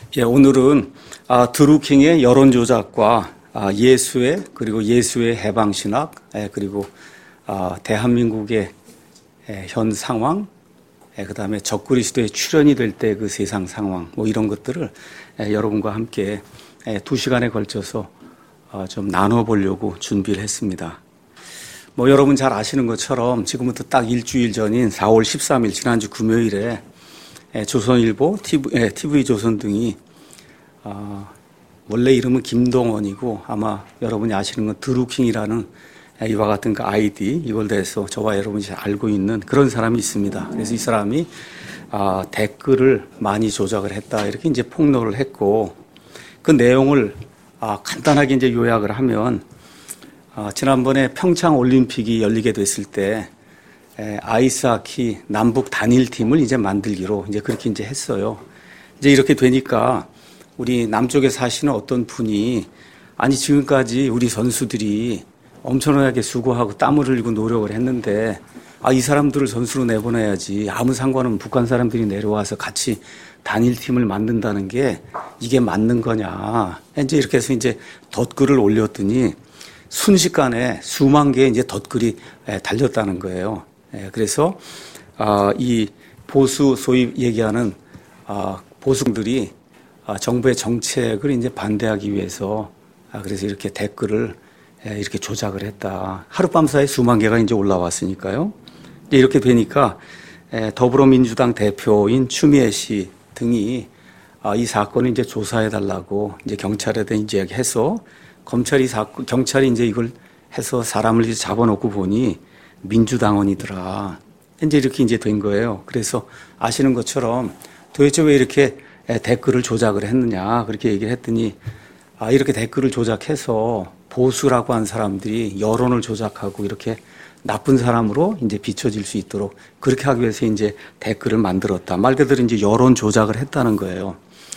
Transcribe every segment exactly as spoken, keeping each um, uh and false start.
예, 오늘은 아, 드루킹의 여론 조작과 아, 예수의 그리고 예수의 해방 신학 예, 그리고 아, 대한민국의 예, 현 상황, 예, 그다음에 적그리스도의 출현이 될 때 그 세상 상황, 뭐 이런 것들을 예, 여러분과 함께 예, 두 시간에 걸쳐서 어, 좀 나눠보려고 준비를 했습니다. 뭐 여러분 잘 아시는 것처럼 지금부터 딱 일주일 전인 사월 십삼일 지난주 금요일에 예, 조선일보, 티비, 예, 티비조선 등이 어, 원래 이름은 김동원이고 아마 여러분이 아시는 건 드루킹이라는 예, 이와 같은 그 아이디 이걸 대해서 저와 여러분이 잘 알고 있는 그런 사람이 있습니다. 그래서 이 사람이 어, 댓글을 많이 조작을 했다 이렇게 이제 폭로를 했고 그 내용을 어, 간단하게 이제 요약을 하면 어, 지난번에 평창 올림픽이 열리게 됐을 때 에, 아이스하키 남북 단일팀을 이제 만들기로 이제 그렇게 이제 했어요. 이제 이렇게 되니까 우리 남쪽에 사시는 어떤 분이 아니 지금까지 우리 선수들이 엄청나게 수고하고 땀을 흘리고 노력을 했는데 아, 이 사람들을 선수로 내보내야지 아무 상관없는 북한 사람들이 내려와서 같이 단일팀을 만든다는 게 이게 맞는 거냐. 이제 이렇게 해서 이제 덧글을 올렸더니 순식간에 수만 개의 이제 덧글이 달렸다는 거예요. 그래서 이 보수 소위 얘기하는 보수들이 정부의 정책을 이제 반대하기 위해서 그래서 이렇게 댓글을 이렇게 조작을 했다. 하룻밤 사이에 수만 개가 이제 올라왔으니까요. 이렇게 되니까 더불어민주당 대표인 추미애 씨 등이 이 사건을 이제 조사해 달라고 이제 경찰에다 이제 해서 검찰이 사건, 경찰이 이제 이걸 해서 사람을 이제 잡아놓고 보니 민주당원이더라. 이제 이렇게 이제 된 거예요. 그래서 아시는 것처럼 도대체 왜 이렇게 댓글을 조작을 했느냐. 그렇게 얘기를 했더니 아, 이렇게 댓글을 조작해서 보수라고 한 사람들이 여론을 조작하고 이렇게 나쁜 사람으로 이제 비춰질 수 있도록 그렇게 하기 위해서 이제 댓글을 만들었다. 말 그대로 이제 여론 조작을 했다는 거예요.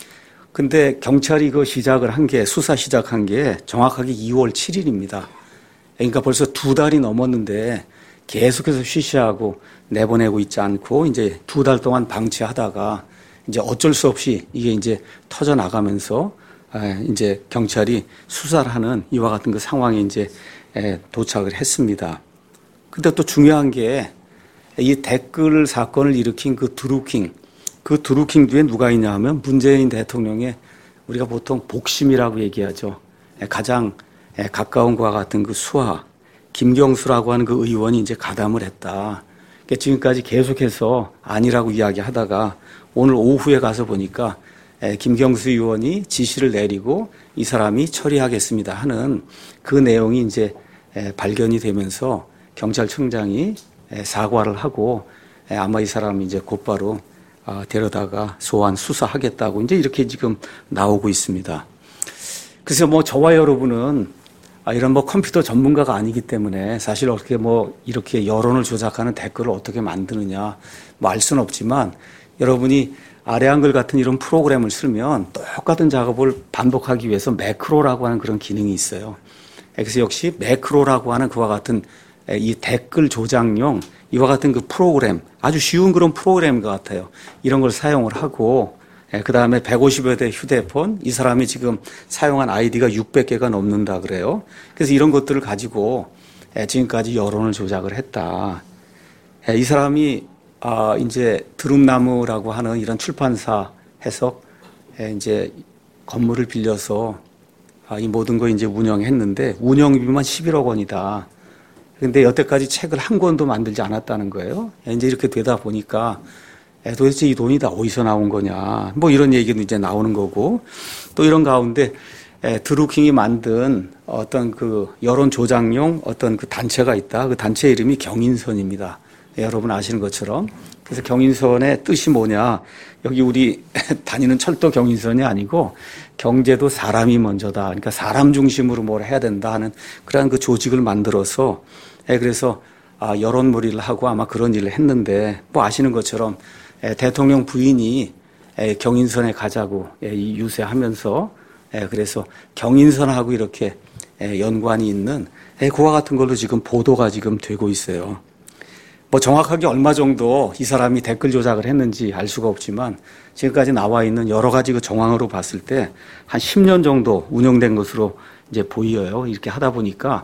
근데 경찰이 그 시작을 한 게, 수사 시작한 게 정확하게 이월 칠일입니다. 그러니까 벌써 두 달이 넘었는데 계속해서 쉬쉬하고 내보내고 있지 않고 이제 두 달 동안 방치하다가 이제 어쩔 수 없이 이게 이제 터져 나가면서 이제 경찰이 수사를 하는 이와 같은 그 상황에 이제 도착을 했습니다. 근데 또 중요한 게 이 댓글 사건을 일으킨 그 드루킹, 그 드루킹 뒤에 누가 있냐 하면 문재인 대통령의 우리가 보통 복심이라고 얘기하죠. 가장 가까운 것과 같은 그 수하, 김경수라고 하는 그 의원이 이제 가담을 했다. 그러니까 지금까지 계속해서 아니라고 이야기하다가 오늘 오후에 가서 보니까 김경수 의원이 지시를 내리고 이 사람이 처리하겠습니다 하는 그 내용이 이제 발견이 되면서 경찰청장이 사과를 하고 아마 이 사람이 이제 곧바로 데려다가 소환 수사하겠다고 이제 이렇게 지금 나오고 있습니다. 그래서 뭐 저와 여러분은 이런 뭐 컴퓨터 전문가가 아니기 때문에 사실 어떻게 뭐 이렇게 여론을 조작하는 댓글을 어떻게 만드느냐 뭐 알 수는 없지만 여러분이 아래 한글 같은 이런 프로그램을 쓰면 똑같은 작업을 반복하기 위해서 매크로라고 하는 그런 기능이 있어요. 그래서 역시 매크로라고 하는 그와 같은 이 댓글 조작용 이와 같은 그 프로그램 아주 쉬운 그런 프로그램 같아요. 이런 걸 사용을 하고 그 다음에 백오십여 대 휴대폰 이 사람이 지금 사용한 아이디가 육백 개가 넘는다 그래요. 그래서 이런 것들을 가지고 지금까지 여론을 조작을 했다. 이 사람이 아 이제 드rum나무라고 하는 이런 출판사 해석 이제 건물을 빌려서 이 모든 거 이제 운영했는데 운영비만 십일억 원이다. 근데 여태까지 책을 한 권도 만들지 않았다는 거예요. 이제 이렇게 되다 보니까 도대체 이 돈이 다 어디서 나온 거냐. 뭐 이런 얘기도 이제 나오는 거고 또 이런 가운데 드루킹이 만든 어떤 그 여론 조작용 어떤 그 단체가 있다. 그 단체 이름이 경인선입니다. 여러분 아시는 것처럼. 그래서 경인선의 뜻이 뭐냐. 여기 우리 다니는 철도 경인선이 아니고 경제도 사람이 먼저다. 그러니까 사람 중심으로 뭘 해야 된다 하는 그러한 그 조직을 만들어서 그래서 여론몰이를 하고 아마 그런 일을 했는데 뭐 아시는 것처럼 대통령 부인이 경인선에 가자고 유세하면서 그래서 경인선하고 이렇게 연관이 있는 그와 같은 걸로 지금 보도가 지금 되고 있어요. 뭐 정확하게 얼마 정도 이 사람이 댓글 조작을 했는지 알 수가 없지만 지금까지 나와 있는 여러 가지 그 정황으로 봤을 때 한 십 년 정도 운영된 것으로 이제 보여요. 이렇게 하다 보니까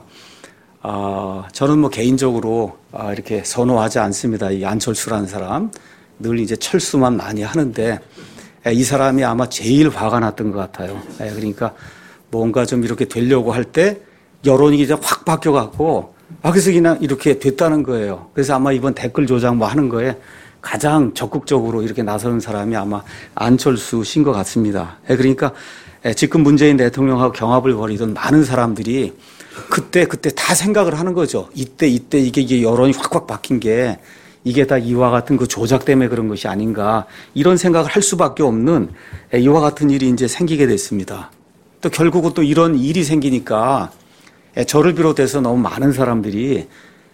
아, 저는 뭐 개인적으로 아, 이렇게 선호하지 않습니다. 이 안철수라는 사람 늘 이제 철수만 많이 하는데 이 사람이 아마 제일 화가 났던 것 같아요. 그러니까 뭔가 좀 이렇게 되려고 할 때 여론이 이제 확 바뀌어갖고 아, 그래서 그냥 이렇게 됐다는 거예요. 그래서 아마 이번 댓글 조작 뭐 하는 거에 가장 적극적으로 이렇게 나서는 사람이 아마 안철수 씨인 것 같습니다. 그러니까 지금 문재인 대통령하고 경합을 벌이던 많은 사람들이 그때 그때 다 생각을 하는 거죠. 이때 이때 이게, 이게 여론이 확확 바뀐 게 이게 다 이와 같은 그 조작 때문에 그런 것이 아닌가 이런 생각을 할 수밖에 없는 이와 같은 일이 이제 생기게 됐습니다. 또 결국은 또 이런 일이 생기니까 저를 비롯해서 너무 많은 사람들이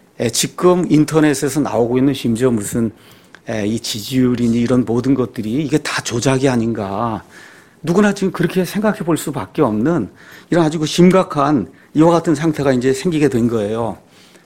지금 인터넷에서 나오고 있는 심지어 무슨 이 지지율이니 이런 모든 것들이 이게 다 조작이 아닌가. 누구나 지금 그렇게 생각해 볼 수밖에 없는 이런 아주 심각한 이와 같은 상태가 이제 생기게 된 거예요.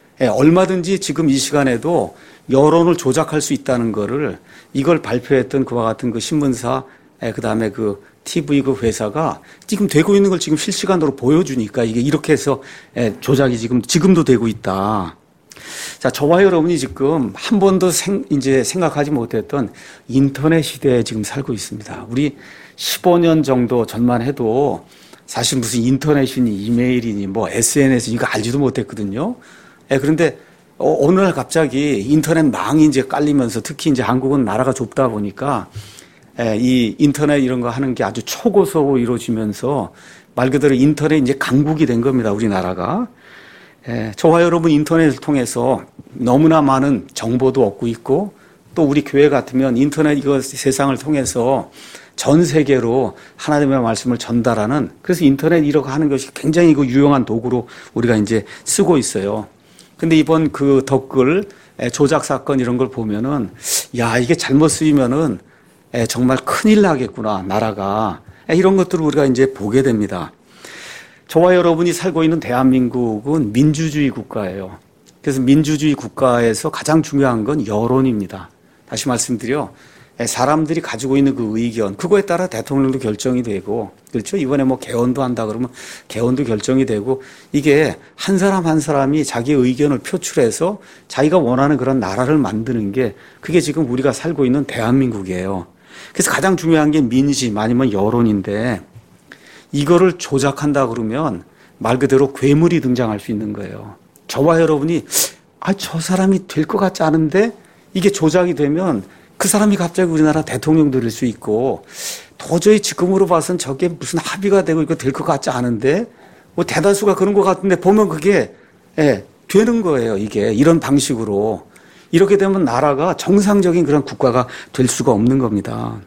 얼마든지 지금 이 시간에도 여론을 조작할 수 있다는 거를 이걸 발표했던 그와 같은 그 신문사, 그 다음에 그 티비 그 회사가 지금 되고 있는 걸 지금 실시간으로 보여주니까 이게 이렇게 해서 조작이 지금, 지금도 되고 있다. 자, 저와 여러분이 지금 한 번도 생, 이제 생각하지 못했던 인터넷 시대에 지금 살고 있습니다. 우리 십오 년 정도 전만 해도 사실 무슨 인터넷이니 이메일이니 뭐 에스엔에스 이거 알지도 못했거든요. 예, 그런데 어, 어느 날 갑자기 인터넷 망이 이제 깔리면서 특히 이제 한국은 나라가 좁다 보니까 예, 이 인터넷 이런 거 하는 게 아주 초고속으로 이루어지면서 말 그대로 인터넷 이제 강국이 된 겁니다. 우리나라가. 예, 저와 여러분 인터넷을 통해서 너무나 많은 정보도 얻고 있고 또 우리 교회 같으면 인터넷 이거 세상을 통해서 전 세계로 하나님의 말씀을 전달하는 그래서 인터넷 이렇게 하는 것이 굉장히 그 유용한 도구로 우리가 이제 쓰고 있어요. 근데 이번 그 댓글 조작 사건 이런 걸 보면은 야, 이게 잘못 쓰이면은 정말 큰일 나겠구나, 나라가. 이런 것들을 우리가 이제 보게 됩니다. 저와 여러분이 살고 있는 대한민국은 민주주의 국가예요. 그래서 민주주의 국가에서 가장 중요한 건 여론입니다. 다시 말씀드려 사람들이 가지고 있는 그 의견 그거에 따라 대통령도 결정이 되고 그렇죠. 이번에 뭐 개헌도 한다 그러면 개헌도 결정이 되고 이게 한 사람 한 사람이 자기 의견을 표출해서 자기가 원하는 그런 나라를 만드는 게 그게 지금 우리가 살고 있는 대한민국이에요. 그래서 가장 중요한 게 민심 아니면 여론인데 이거를 조작한다 그러면 말 그대로 괴물이 등장할 수 있는 거예요. 저와 여러분이 아, 저 사람이 될 것 같지 않은데 이게 조작이 되면 그 사람이 갑자기 우리나라 대통령 될 수 있고 도저히 지금으로 봐서는 저게 무슨 합의가 되고 이거 될 것 같지 않은데 뭐 대다수가 그런 것 같은데 보면 그게 예, 되는 거예요. 이게 이런 방식으로 이렇게 되면 나라가 정상적인 그런 국가가 될 수가 없는 겁니다.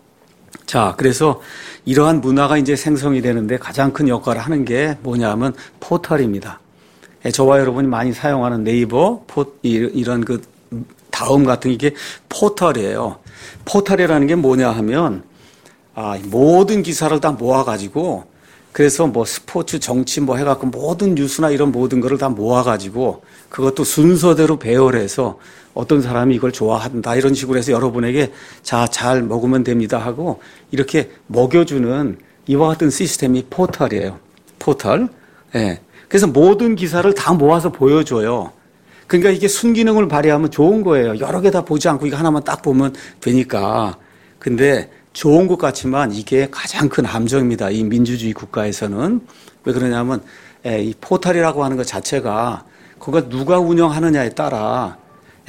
자, 그래서 이러한 문화가 이제 생성이 되는데 가장 큰 역할을 하는 게 뭐냐면 포털입니다. 예, 저와 여러분이 많이 사용하는 네이버, 포, 이런 그 다음 같은 이게 포털이에요. 포털이라는 게 뭐냐 하면 아, 모든 기사를 다 모아가지고 그래서 뭐 스포츠, 정치 뭐 해갖고 모든 뉴스나 이런 모든 거를 다 모아가지고 그것도 순서대로 배열해서 어떤 사람이 이걸 좋아한다 이런 식으로 해서 여러분에게 자, 잘 먹으면 됩니다 하고 이렇게 먹여주는 이와 같은 시스템이 포털이에요. 포털. 예. 그래서 모든 기사를 다 모아서 보여줘요. 그러니까 이게 순기능을 발휘하면 좋은 거예요. 여러 개 다 보지 않고 이거 하나만 딱 보면 되니까. 근데 좋은 것 같지만 이게 가장 큰 함정입니다. 이 민주주의 국가에서는. 왜 그러냐면 이 포털이라고 하는 것 자체가 그걸 누가 운영하느냐에 따라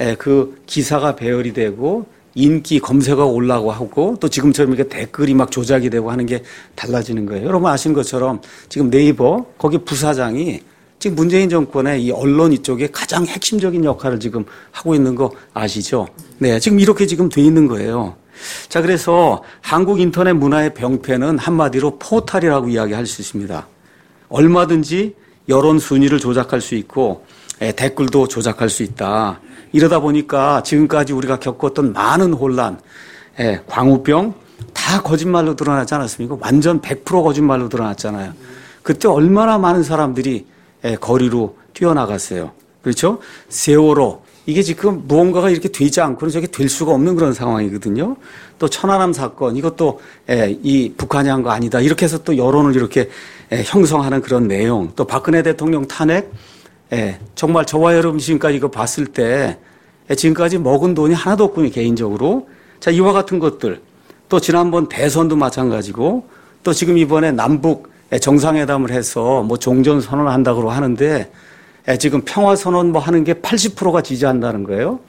그 기사가 배열이 되고 인기 검색어가 올라가고 하고 또 지금처럼 이렇게 댓글이 막 조작이 되고 하는 게 달라지는 거예요. 여러분 아시는 것처럼 지금 네이버 거기 부사장이 지금 문재인 정권의 이 언론 이쪽에 가장 핵심적인 역할을 지금 하고 있는 거 아시죠? 네, 지금 이렇게 지금 돼 있는 거예요. 자, 그래서 한국 인터넷 문화의 병폐는 한마디로 포탈이라고 이야기할 수 있습니다. 얼마든지 여론 순위를 조작할 수 있고 에, 댓글도 조작할 수 있다. 이러다 보니까 지금까지 우리가 겪었던 많은 혼란, 에, 광우병 다 거짓말로 드러나지 않았습니까? 완전 백 퍼센트 거짓말로 드러났잖아요. 그때 얼마나 많은 사람들이 에, 거리로 뛰어나갔어요. 그렇죠? 세월호 이게 지금 무언가가 이렇게 되지 않고는 저게 될 수가 없는 그런 상황이거든요. 또 천안함 사건 이것도 이 북한이 한 거 아니다. 이렇게 해서 또 여론을 이렇게 형성하는 그런 내용. 또 박근혜 대통령 탄핵 정말 저와 여러분 지금까지 이거 봤을 때 지금까지 먹은 돈이 하나도 없군요. 개인적으로. 자, 이와 같은 것들. 또 지난번 대선도 마찬가지고 또 지금 이번에 남북 정상회담을 해서 뭐 종전 선언을 한다고 하는데 지금 평화선언 뭐 하는 게 팔십 퍼센트가 지지한다는 거예요.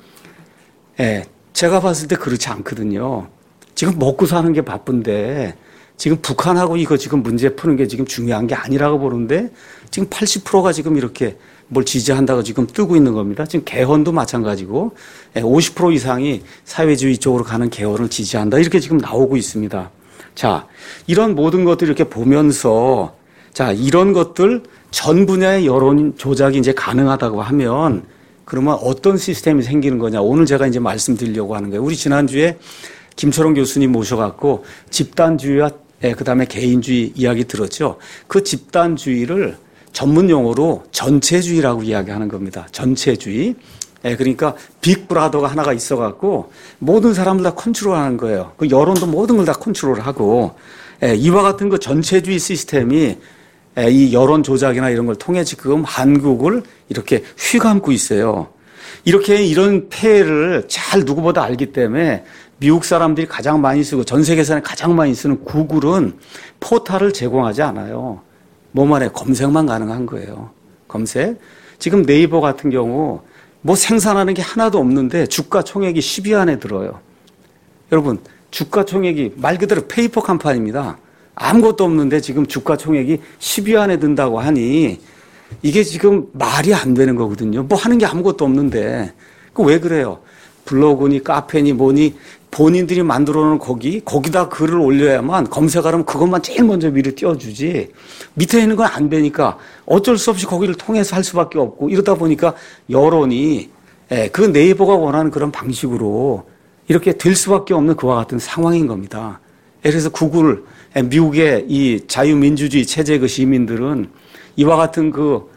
예, 제가 봤을 때 그렇지 않거든요. 지금 먹고 사는 게 바쁜데 지금 북한하고 이거 지금 문제 푸는 게 지금 중요한 게 아니라고 보는데 지금 팔십 퍼센트가 지금 이렇게 뭘 지지한다고 지금 뜨고 있는 겁니다. 지금 개헌도 마찬가지고 오십 퍼센트 이상이 사회주의 쪽으로 가는 개헌을 지지한다. 이렇게 지금 나오고 있습니다. 자, 이런 모든 것들 이렇게 보면서 자, 이런 것들 전 분야의 여론 조작이 이제 가능하다고 하면 그러면 어떤 시스템이 생기는 거냐. 오늘 제가 이제 말씀드리려고 하는 거예요. 우리 지난주에 김철원 교수님 모셔갖고 집단주의와 그다음에 개인주의 이야기 들었죠. 그 집단주의를 전문 용어로 전체주의라고 이야기하는 겁니다. 전체주의. 그러니까 빅브라더가 하나가 있어갖고 모든 사람들 다 컨트롤하는 거예요. 그 여론도 모든 걸 다 컨트롤하고 이와 같은 그 전체주의 시스템이 이 여론 조작이나 이런 걸 통해 지금 한국을 이렇게 휘감고 있어요. 이렇게 이런 폐해를 잘 누구보다 알기 때문에 미국 사람들이 가장 많이 쓰고 전 세계에서는 가장 많이 쓰는 구글은 포탈을 제공하지 않아요. 뭐만 해 검색만 가능한 거예요. 검색. 지금 네이버 같은 경우 뭐 생산하는 게 하나도 없는데 주가 총액이 십 위 안에 들어요. 여러분 주가 총액이 말 그대로 페이퍼 컴퍼니입니다. 아무것도 없는데 지금 주가 총액이 십 위 안에 든다고 하니 이게 지금 말이 안 되는 거거든요. 뭐 하는 게 아무것도 없는데. 그 왜 그래요? 블로그니 카페니 뭐니 본인들이 만들어 놓은 거기, 거기다 글을 올려야만 검색하려면 그것만 제일 먼저 위로 띄워주지. 밑에 있는 건 안 되니까 어쩔 수 없이 거기를 통해서 할 수밖에 없고 이러다 보니까 여론이 그 네이버가 원하는 그런 방식으로 이렇게 될 수밖에 없는 그와 같은 상황인 겁니다. 그래서 구글, 미국의 이 자유민주주의 체제 그 시민들은 이와 같은 그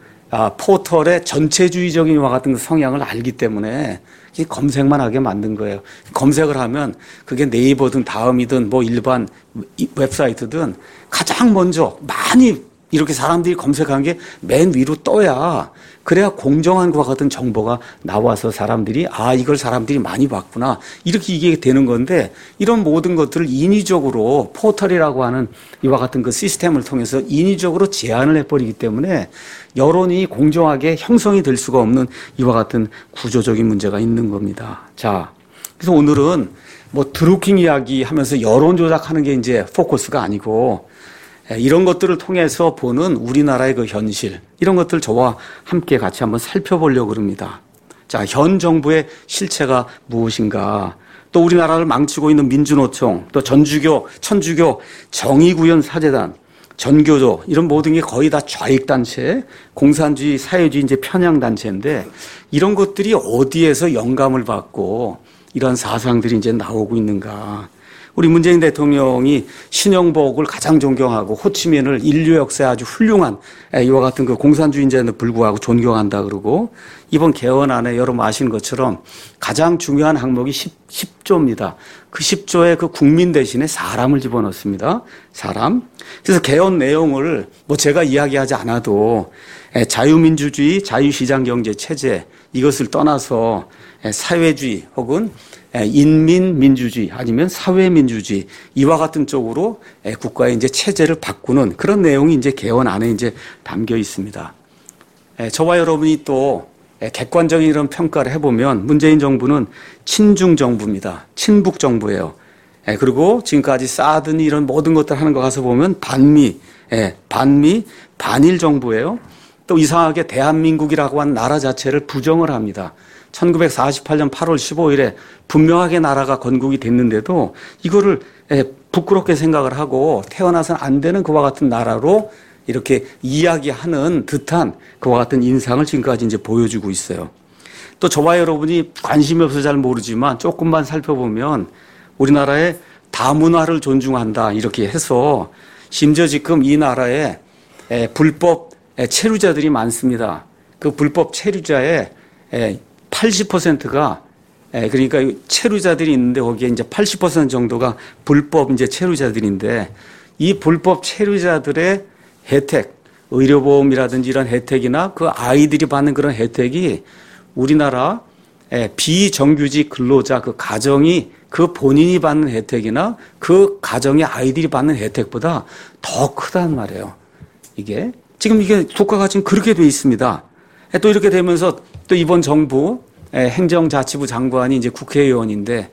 포털의 전체주의적인 이와 같은 그 성향을 알기 때문에 검색만 하게 만든 거예요. 검색을 하면 그게 네이버든 다음이든 뭐 일반 웹사이트든 가장 먼저 많이 이렇게 사람들이 검색한 게 맨 위로 떠야 그래야 공정한 것과 같은 정보가 나와서 사람들이 아 이걸 사람들이 많이 봤구나 이렇게 이게 되는 건데 이런 모든 것들을 인위적으로 포털이라고 하는 이와 같은 그 시스템을 통해서 인위적으로 제한을 해버리기 때문에 여론이 공정하게 형성이 될 수가 없는 이와 같은 구조적인 문제가 있는 겁니다. 자, 그래서 오늘은 뭐 드루킹 이야기 하면서 여론 조작하는 게 이제 포커스가 아니고 이런 것들을 통해서 보는 우리나라의 그 현실, 이런 것들 저와 함께 같이 한번 살펴보려고 합니다. 자, 현 정부의 실체가 무엇인가? 또 우리나라를 망치고 있는 민주노총, 또 전주교, 천주교, 정의구현 사재단, 전교조, 이런 모든 게 거의 다 좌익단체, 공산주의, 사회주의 이제 편향단체인데 이런 것들이 어디에서 영감을 받고 이런 사상들이 이제 나오고 있는가? 우리 문재인 대통령이 신영복을 가장 존경하고 호치민을 인류 역사에 아주 훌륭한 이와 같은 그 공산주의인자에도 불구하고 존경한다 그러고 이번 개헌안에 여러분 아시는 것처럼 가장 중요한 항목이 십 조입니다. 그 십 조에 그 국민 대신에 사람을 집어넣습니다. 사람. 그래서 개헌 내용을 뭐 제가 이야기하지 않아도 자유민주주의, 자유시장경제 체제 이것을 떠나서 사회주의 혹은 인민민주주의 아니면 사회민주주의 이와 같은 쪽으로 국가의 이제 체제를 바꾸는 그런 내용이 이제 개헌 안에 이제 담겨 있습니다. 저와 여러분이 또 객관적인 이런 평가를 해보면 문재인 정부는 친중 정부입니다. 친북 정부예요. 그리고 지금까지 쌓아둔 이런 모든 것들 하는 거 가서 보면 반미, 반미, 반일 정부예요. 또 이상하게 대한민국이라고 하는 나라 자체를 부정을 합니다. 천구백사십팔 년 팔월 십오일에 분명하게 나라가 건국이 됐는데도 이거를 부끄럽게 생각을 하고 태어나서는 안 되는 그와 같은 나라로 이렇게 이야기하는 듯한 그와 같은 인상을 지금까지 이제 보여주고 있어요. 또 저와 여러분이 관심이 없어서 잘 모르지만 조금만 살펴보면 우리나라의 다문화를 존중한다 이렇게 해서 심지어 지금 이 나라에 불법 체류자들이 많습니다. 그 불법 체류자의 팔십 퍼센트가 그러니까 체류자들이 있는데 거기에 이제 팔십 퍼센트 정도가 불법 이제 체류자들인데 이 불법 체류자들의 혜택, 의료보험이라든지 이런 혜택이나 그 아이들이 받는 그런 혜택이 우리나라 비정규직 근로자 그 가정이 그 본인이 받는 혜택이나 그 가정의 아이들이 받는 혜택보다 더 크단 말이에요. 이게 지금 이게 국가가 지금 그렇게 돼 있습니다. 또 이렇게 되면서 또 이번 정부 행정자치부 장관이 이제 국회의원인데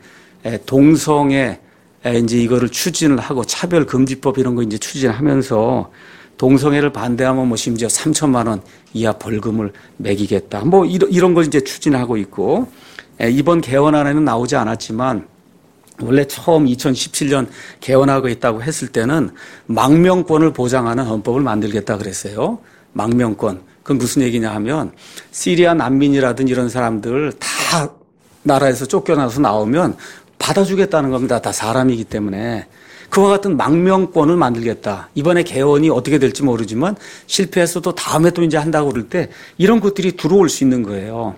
동성애 이제 이거를 추진을 하고 차별금지법 이런 거 이제 추진하면서 동성애를 반대하면 뭐 심지어 삼천만 원 이하 벌금을 매기겠다. 뭐 이런 이런 걸 이제 추진하고 있고 이번 개헌안에는 나오지 않았지만 원래 처음 이천십칠 년 개헌하고 있다고 했을 때는 망명권을 보장하는 헌법을 만들겠다 그랬어요. 망명권. 그건 무슨 얘기냐 하면 시리아 난민이라든지 이런 사람들 다 나라에서 쫓겨나서 나오면 받아주겠다는 겁니다. 다 사람이기 때문에. 그와 같은 망명권을 만들겠다. 이번에 개헌이 어떻게 될지 모르지만 실패했어도 다음에 또 이제 한다고 그럴 때 이런 것들이 들어올 수 있는 거예요.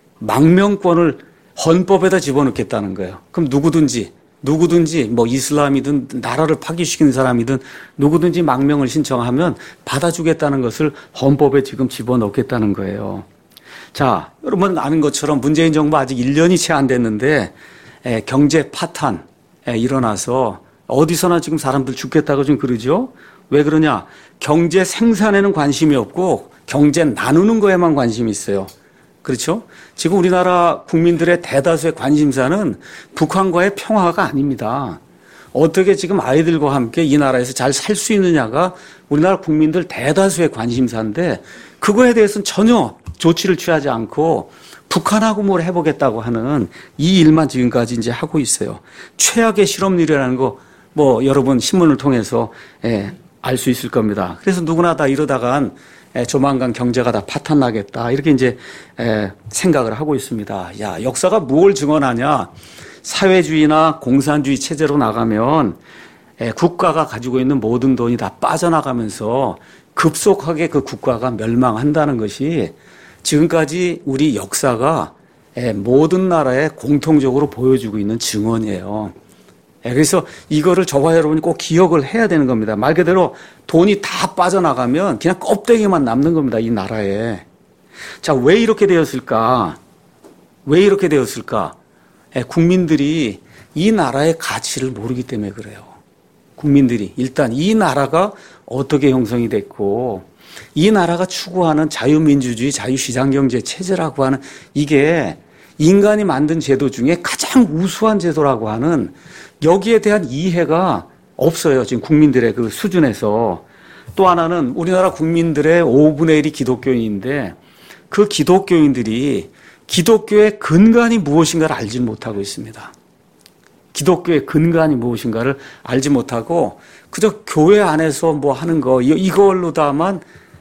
망명권을 헌법에다 집어넣겠다는 거예요. 그럼 누구든지 누구든지 뭐 이슬람이든 나라를 파괴시키는 사람이든 누구든지 망명을 신청하면 받아주겠다는 것을 헌법에 지금 집어넣겠다는 거예요. 자, 여러분 아는 것처럼 문재인 정부 아직 일 년이 채 안 됐는데 에, 경제 파탄 에, 일어나서 어디서나 지금 사람들 죽겠다고 지금 그러죠. 왜 그러냐? 경제 생산에는 관심이 없고 경제 나누는 거에만 관심이 있어요. 그렇죠? 지금 우리나라 국민들의 대다수의 관심사는 북한과의 평화가 아닙니다. 어떻게 지금 아이들과 함께 이 나라에서 잘 살 수 있느냐가 우리나라 국민들 대다수의 관심사인데 그거에 대해서는 전혀 조치를 취하지 않고 북한하고 뭘 해보겠다고 하는 이 일만 지금까지 이제 하고 있어요. 최악의 실업률이라는 거 뭐 여러분 신문을 통해서 예, 알 수 있을 겁니다. 그래서 누구나 다 이러다간 예, 조만간 경제가 다 파탄 나겠다 이렇게 이제 예, 생각을 하고 있습니다. 야, 역사가 뭘 증언하냐? 사회주의나 공산주의 체제로 나가면 예, 국가가 가지고 있는 모든 돈이 다 빠져나가면서 급속하게 그 국가가 멸망한다는 것이 지금까지 우리 역사가 예, 모든 나라에 공통적으로 보여주고 있는 증언이에요. 그래서 이거를 저와 여러분이 꼭 기억을 해야 되는 겁니다. 말 그대로 돈이 다 빠져나가면 그냥 껍데기만 남는 겁니다. 이 나라에. 자, 왜 이렇게 되었을까? 왜 이렇게 되었을까? 국민들이 이 나라의 가치를 모르기 때문에 그래요. 국민들이 일단 이 나라가 어떻게 형성이 됐고 이 나라가 추구하는 자유민주주의, 자유시장경제 체제라고 하는 이게 인간이 만든 제도 중에 가장 우수한 제도라고 하는 여기에 대한 이해가 없어요. 지금 국민들의 그 수준에서. 또 하나는 우리나라 국민들의 오분의 일이 기독교인인데 그 기독교인들이 기독교의 근간이 무엇인가를 알지 못하고 있습니다. 기독교의 근간이 무엇인가를 알지 못하고 그저 교회 안에서 뭐 하는 거 이걸로 다만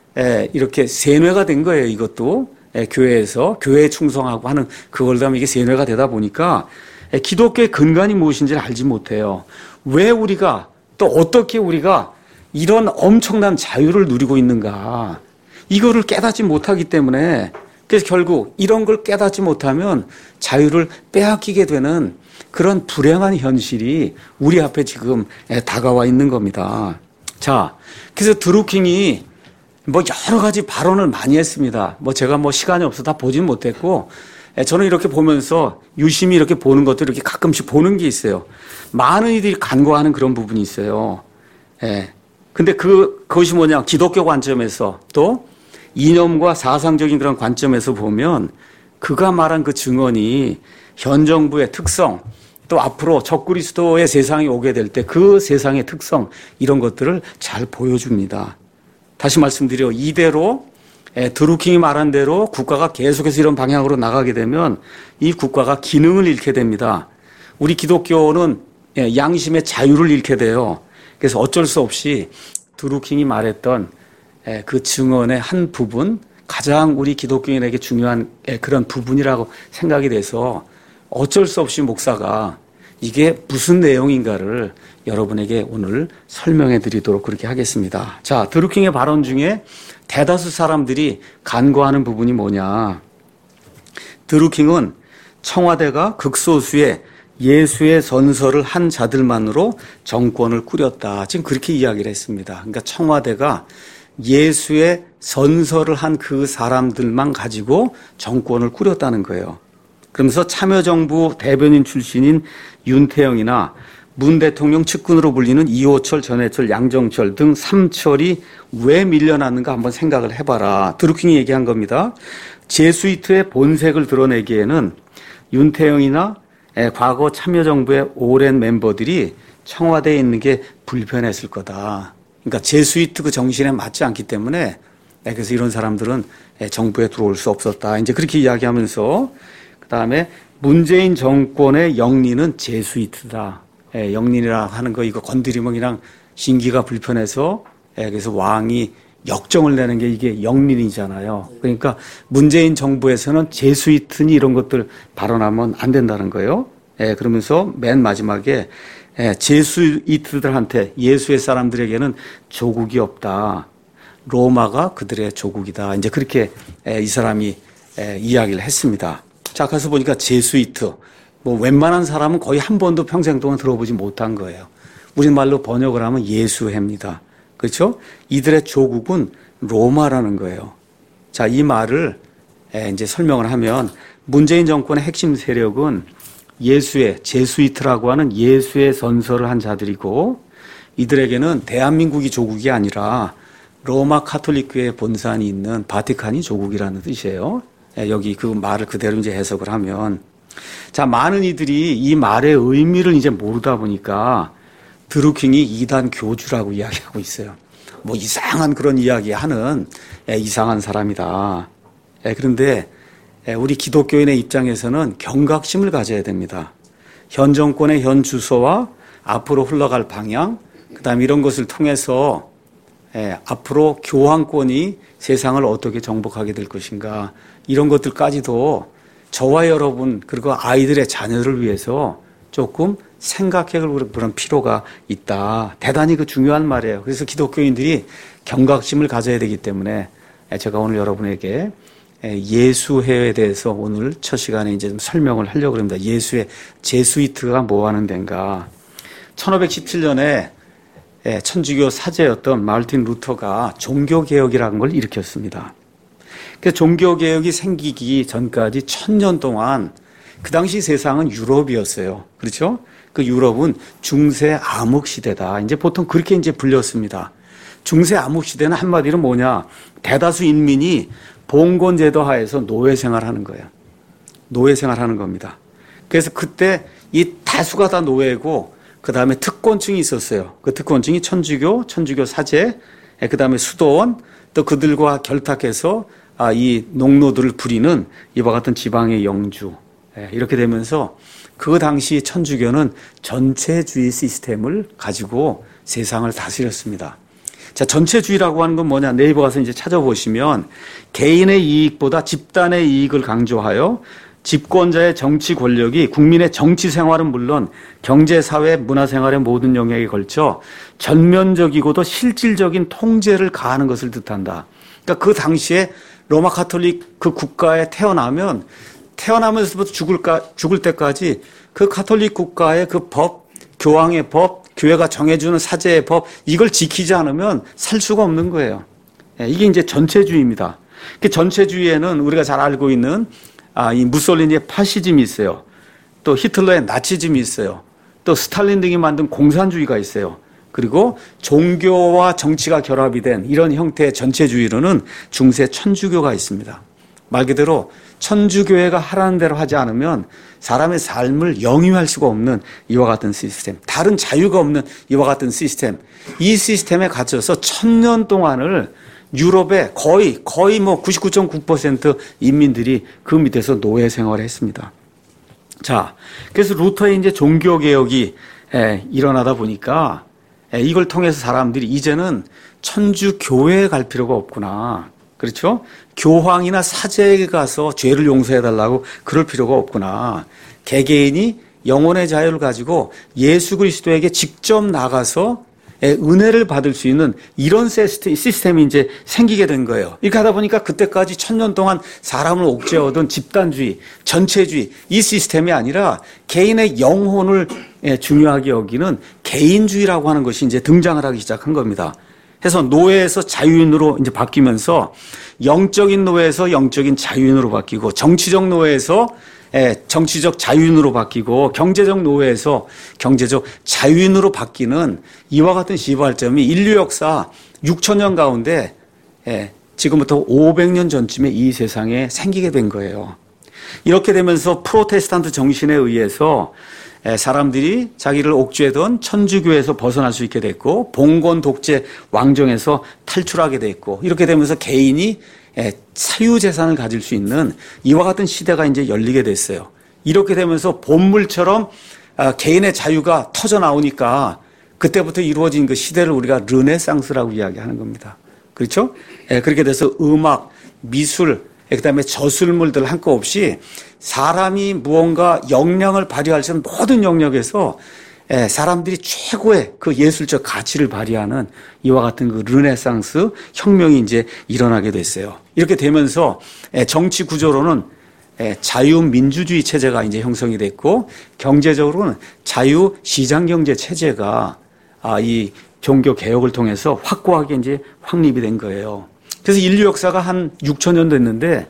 이렇게 세뇌가 된 거예요. 이것도 교회에서 교회에 충성하고 하는 그걸 다면 이게 세뇌가 되다 보니까 기독교의 근간이 무엇인지를 알지 못해요. 왜 우리가 또 어떻게 우리가 이런 엄청난 자유를 누리고 있는가 이거를 깨닫지 못하기 때문에 그래서 결국 이런 걸 깨닫지 못하면 자유를 빼앗기게 되는 그런 불행한 현실이 우리 앞에 지금 다가와 있는 겁니다. 자, 그래서 드루킹이 뭐 여러 가지 발언을 많이 했습니다. 뭐 제가 뭐 시간이 없어서 다 보진 못했고 저는 이렇게 보면서 유심히 이렇게 보는 것도 이렇게 가끔씩 보는 게 있어요. 많은 이들이 간과하는 그런 부분이 있어요. 예. 근데 그, 그것이 뭐냐. 기독교 관점에서 또 이념과 사상적인 그런 관점에서 보면 그가 말한 그 증언이 현 정부의 특성 또 앞으로 적그리스도의 세상이 오게 될 때 그 세상의 특성 이런 것들을 잘 보여줍니다. 다시 말씀드려 이대로 드루킹이 말한 대로 국가가 계속해서 이런 방향으로 나가게 되면 이 국가가 기능을 잃게 됩니다. 우리 기독교는 양심의 자유를 잃게 돼요. 그래서 어쩔 수 없이 드루킹이 말했던 그 증언의 한 부분, 가장 우리 기독교인에게 중요한 그런 부분이라고 생각이 돼서 어쩔 수 없이 목사가 이게 무슨 내용인가를 여러분에게 오늘 설명해 드리도록 그렇게 하겠습니다. 자, 드루킹의 발언 중에 대다수 사람들이 간과하는 부분이 뭐냐. 드루킹은 청와대가 극소수의 예수의 선서를 한 자들만으로 정권을 꾸렸다. 지금 그렇게 이야기를 했습니다. 그러니까 청와대가 예수의 선서를 한 그 사람들만 가지고 정권을 꾸렸다는 거예요. 그러면서 참여정부 대변인 출신인 윤태영이나 문 대통령 측근으로 불리는 이호철, 전해철, 양정철 등 삼철이 왜 밀려났는가 한번 생각을 해봐라. 드루킹이 얘기한 겁니다. 제수이트의 본색을 드러내기에는 윤태영이나 과거 참여정부의 오랜 멤버들이 청와대에 있는 게 불편했을 거다. 그러니까 제수이트 그 정신에 맞지 않기 때문에 그래서 이런 사람들은 정부에 들어올 수 없었다. 이제 그렇게 이야기하면서 그다음에 문재인 정권의 영리는 제수이트다. 영린이라 하는 거 이거 건드리면 그냥 신기가 불편해서 그래서 왕이 역정을 내는 게 이게 영린이잖아요. 그러니까 문재인 정부에서는 제수이트니 이런 것들 발언하면 안 된다는 거예요. 그러면서 맨 마지막에 제수이트들한테 예수의 사람들에게는 조국이 없다. 로마가 그들의 조국이다. 이제 그렇게 이 사람이 이야기를 했습니다. 자, 가서 보니까 제수이트. 뭐 웬만한 사람은 거의 한 번도 평생 동안 들어보지 못한 거예요. 우리말로 번역을 하면 예수회입니다. 그렇죠? 이들의 조국은 로마라는 거예요. 자, 이 말을 이제 설명을 하면 문재인 정권의 핵심 세력은 예수의 제수이트라고 하는 예수의 선서를 한 자들이고 이들에게는 대한민국이 조국이 아니라 로마 카톨릭교회 본산이 있는 바티칸이 조국이라는 뜻이에요. 여기 그 말을 그대로 이제 해석을 하면 자, 많은 이들이 이 말의 의미를 이제 모르다 보니까 드루킹이 이단 교주라고 이야기하고 있어요. 뭐 이상한 그런 이야기 하는 이상한 사람이다. 그런데 우리 기독교인의 입장에서는 경각심을 가져야 됩니다. 현 정권의 현 주소와 앞으로 흘러갈 방향, 그다음에 이런 것을 통해서 앞으로 교황권이 세상을 어떻게 정복하게 될 것인가 이런 것들까지도 저와 여러분 그리고 아이들의 자녀를 위해서 조금 생각해 볼 그런 필요가 있다. 대단히 그 중요한 말이에요. 그래서 기독교인들이 경각심을 가져야 되기 때문에 제가 오늘 여러분에게 예수회에 대해서 오늘 첫 시간에 이제 좀 설명을 하려고 합니다. 예수의 제수이트가 뭐 하는 데인가. 천오백십칠 년에 천주교 사제였던 마르틴 루터가 종교개혁이라는 걸 일으켰습니다. 그 종교개혁이 생기기 전까지 천년 동안 그 당시 세상은 유럽이었어요. 그렇죠? 그 유럽은 중세 암흑 시대다. 이제 보통 그렇게 이제 불렸습니다. 중세 암흑 시대는 한마디로 뭐냐? 대다수 인민이 봉건 제도 하에서 노예 생활하는 거예요. 노예 생활하는 겁니다. 그래서 그때 이 다수가 다 노예고 그 다음에 특권층이 있었어요. 그 특권층이 천주교, 천주교 사제, 그 다음에 수도원, 또 그들과 결탁해서 아, 이 농노들을 부리는 이와 같은 지방의 영주. 이렇게 되면서 그 당시 천주교는 전체주의 시스템을 가지고 세상을 다스렸습니다. 자, 전체주의라고 하는 건 뭐냐? 네이버 가서 이제 찾아보시면 개인의 이익보다 집단의 이익을 강조하여 집권자의 정치 권력이 국민의 정치 생활은 물론 경제, 사회, 문화 생활의 모든 영역에 걸쳐 전면적이고도 실질적인 통제를 가하는 것을 뜻한다. 그러니까 그 당시에 로마 카톨릭 그 국가에 태어나면 태어나면서부터 죽을까, 죽을 때까지 그 카톨릭 국가의 그 법, 교황의 법, 교회가 정해주는 사제의 법, 이걸 지키지 않으면 살 수가 없는 거예요. 이게 이제 전체주의입니다. 그 전체주의에는 우리가 잘 알고 있는 아, 이 무솔리니의 파시즘이 있어요. 또 히틀러의 나치즘이 있어요. 또 스탈린 등이 만든 공산주의가 있어요. 그리고 종교와 정치가 결합이 된 이런 형태의 전체주의로는 중세 천주교가 있습니다. 말 그대로 천주교회가 하라는 대로 하지 않으면 사람의 삶을 영위할 수가 없는 이와 같은 시스템, 다른 자유가 없는 이와 같은 시스템, 이 시스템에 갇혀서 천년 동안을 유럽의 거의 거의 뭐 구십구 점 구 퍼센트 인민들이 그 밑에서 노예 생활을 했습니다. 자, 그래서 루터의 이제 종교 개혁이 일어나다 보니까 이걸 통해서 사람들이 이제는 천주 교회에 갈 필요가 없구나. 그렇죠? 교황이나 사제에게 가서 죄를 용서해달라고 그럴 필요가 없구나. 개개인이 영혼의 자유를 가지고 예수 그리스도에게 직접 나가서 은혜를 받을 수 있는 이런 시스템이 이제 생기게 된 거예요. 이렇게 하다 보니까 그때까지 천년 동안 사람을 옥죄어던 집단주의, 전체주의 이 시스템이 아니라 개인의 영혼을 중요하게 여기는 개인주의라고 하는 것이 이제 등장을 하기 시작한 겁니다. 그래서 노예에서 자유인으로 이제 바뀌면서 영적인 노예에서 영적인 자유인으로 바뀌고 정치적 노예에서 정치적 자유인으로 바뀌고 경제적 노예에서 경제적 자유인으로 바뀌는 이와 같은 시발점이 인류 역사 육천 년 가운데 지금부터 오백 년 전쯤에 이 세상에 생기게 된 거예요. 이렇게 되면서 프로테스탄트 정신에 의해서 사람들이 자기를 옥죄던 천주교에서 벗어날 수 있게 됐고 봉건 독재 왕정에서 탈출하게 됐고 이렇게 되면서 개인이 사유재산을 가질 수 있는 이와 같은 시대가 이제 열리게 됐어요. 이렇게 되면서 본물처럼 개인의 자유가 터져 나오니까 그때부터 이루어진 그 시대를 우리가 르네상스라고 이야기하는 겁니다. 그렇죠? 그렇게 돼서 음악, 미술, 그다음에 저술물들 한껏없이 사람이 무언가 역량을 발휘할 수 있는 모든 영역에서 사람들이 최고의 그 예술적 가치를 발휘하는 이와 같은 그 르네상스 혁명이 이제 일어나게 됐어요. 이렇게 되면서 정치 구조로는 자유민주주의 체제가 이제 형성이 됐고 경제적으로는 자유시장경제 체제가 이 종교 개혁을 통해서 확고하게 이제 확립이 된 거예요. 그래서 인류 역사가 한 육천 년 됐는데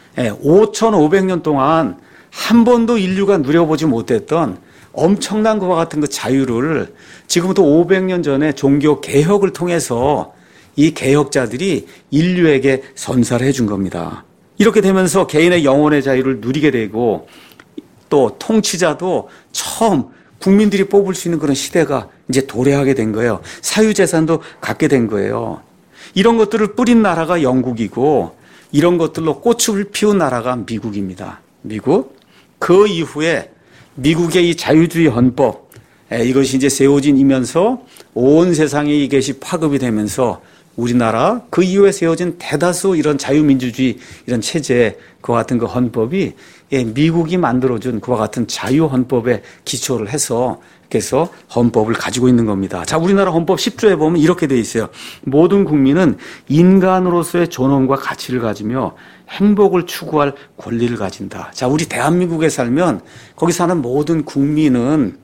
오천오백 년 동안 한 번도 인류가 누려보지 못했던 엄청난 것과 같은 그 자유를 지금부터 오백 년 전에 종교 개혁을 통해서 이 개혁자들이 인류에게 선사를 해준 겁니다. 이렇게 되면서 개인의 영혼의 자유를 누리게 되고 또 통치자도 처음 국민들이 뽑을 수 있는 그런 시대가 이제 도래하게 된 거예요. 사유재산도 갖게 된 거예요. 이런 것들을 뿌린 나라가 영국이고 이런 것들로 꽃을 피운 나라가 미국입니다. 미국. 그 이후에 미국의 이 자유주의 헌법 이것이 이제 세워지면서 온 세상에 이것이 파급이 되면서 우리나라 그 이후에 세워진 대다수 이런 자유민주주의 이런 체제 그와 같은 그 헌법이 미국이 만들어준 그와 같은 자유헌법에 기초를 해서 그래서 헌법을 가지고 있는 겁니다. 자, 우리나라 헌법 십 조에 보면 이렇게 되어 있어요. 모든 국민은 인간으로서의 존엄과 가치를 가지며 행복을 추구할 권리를 가진다. 자, 우리 대한민국에 살면 거기 사는 모든 국민은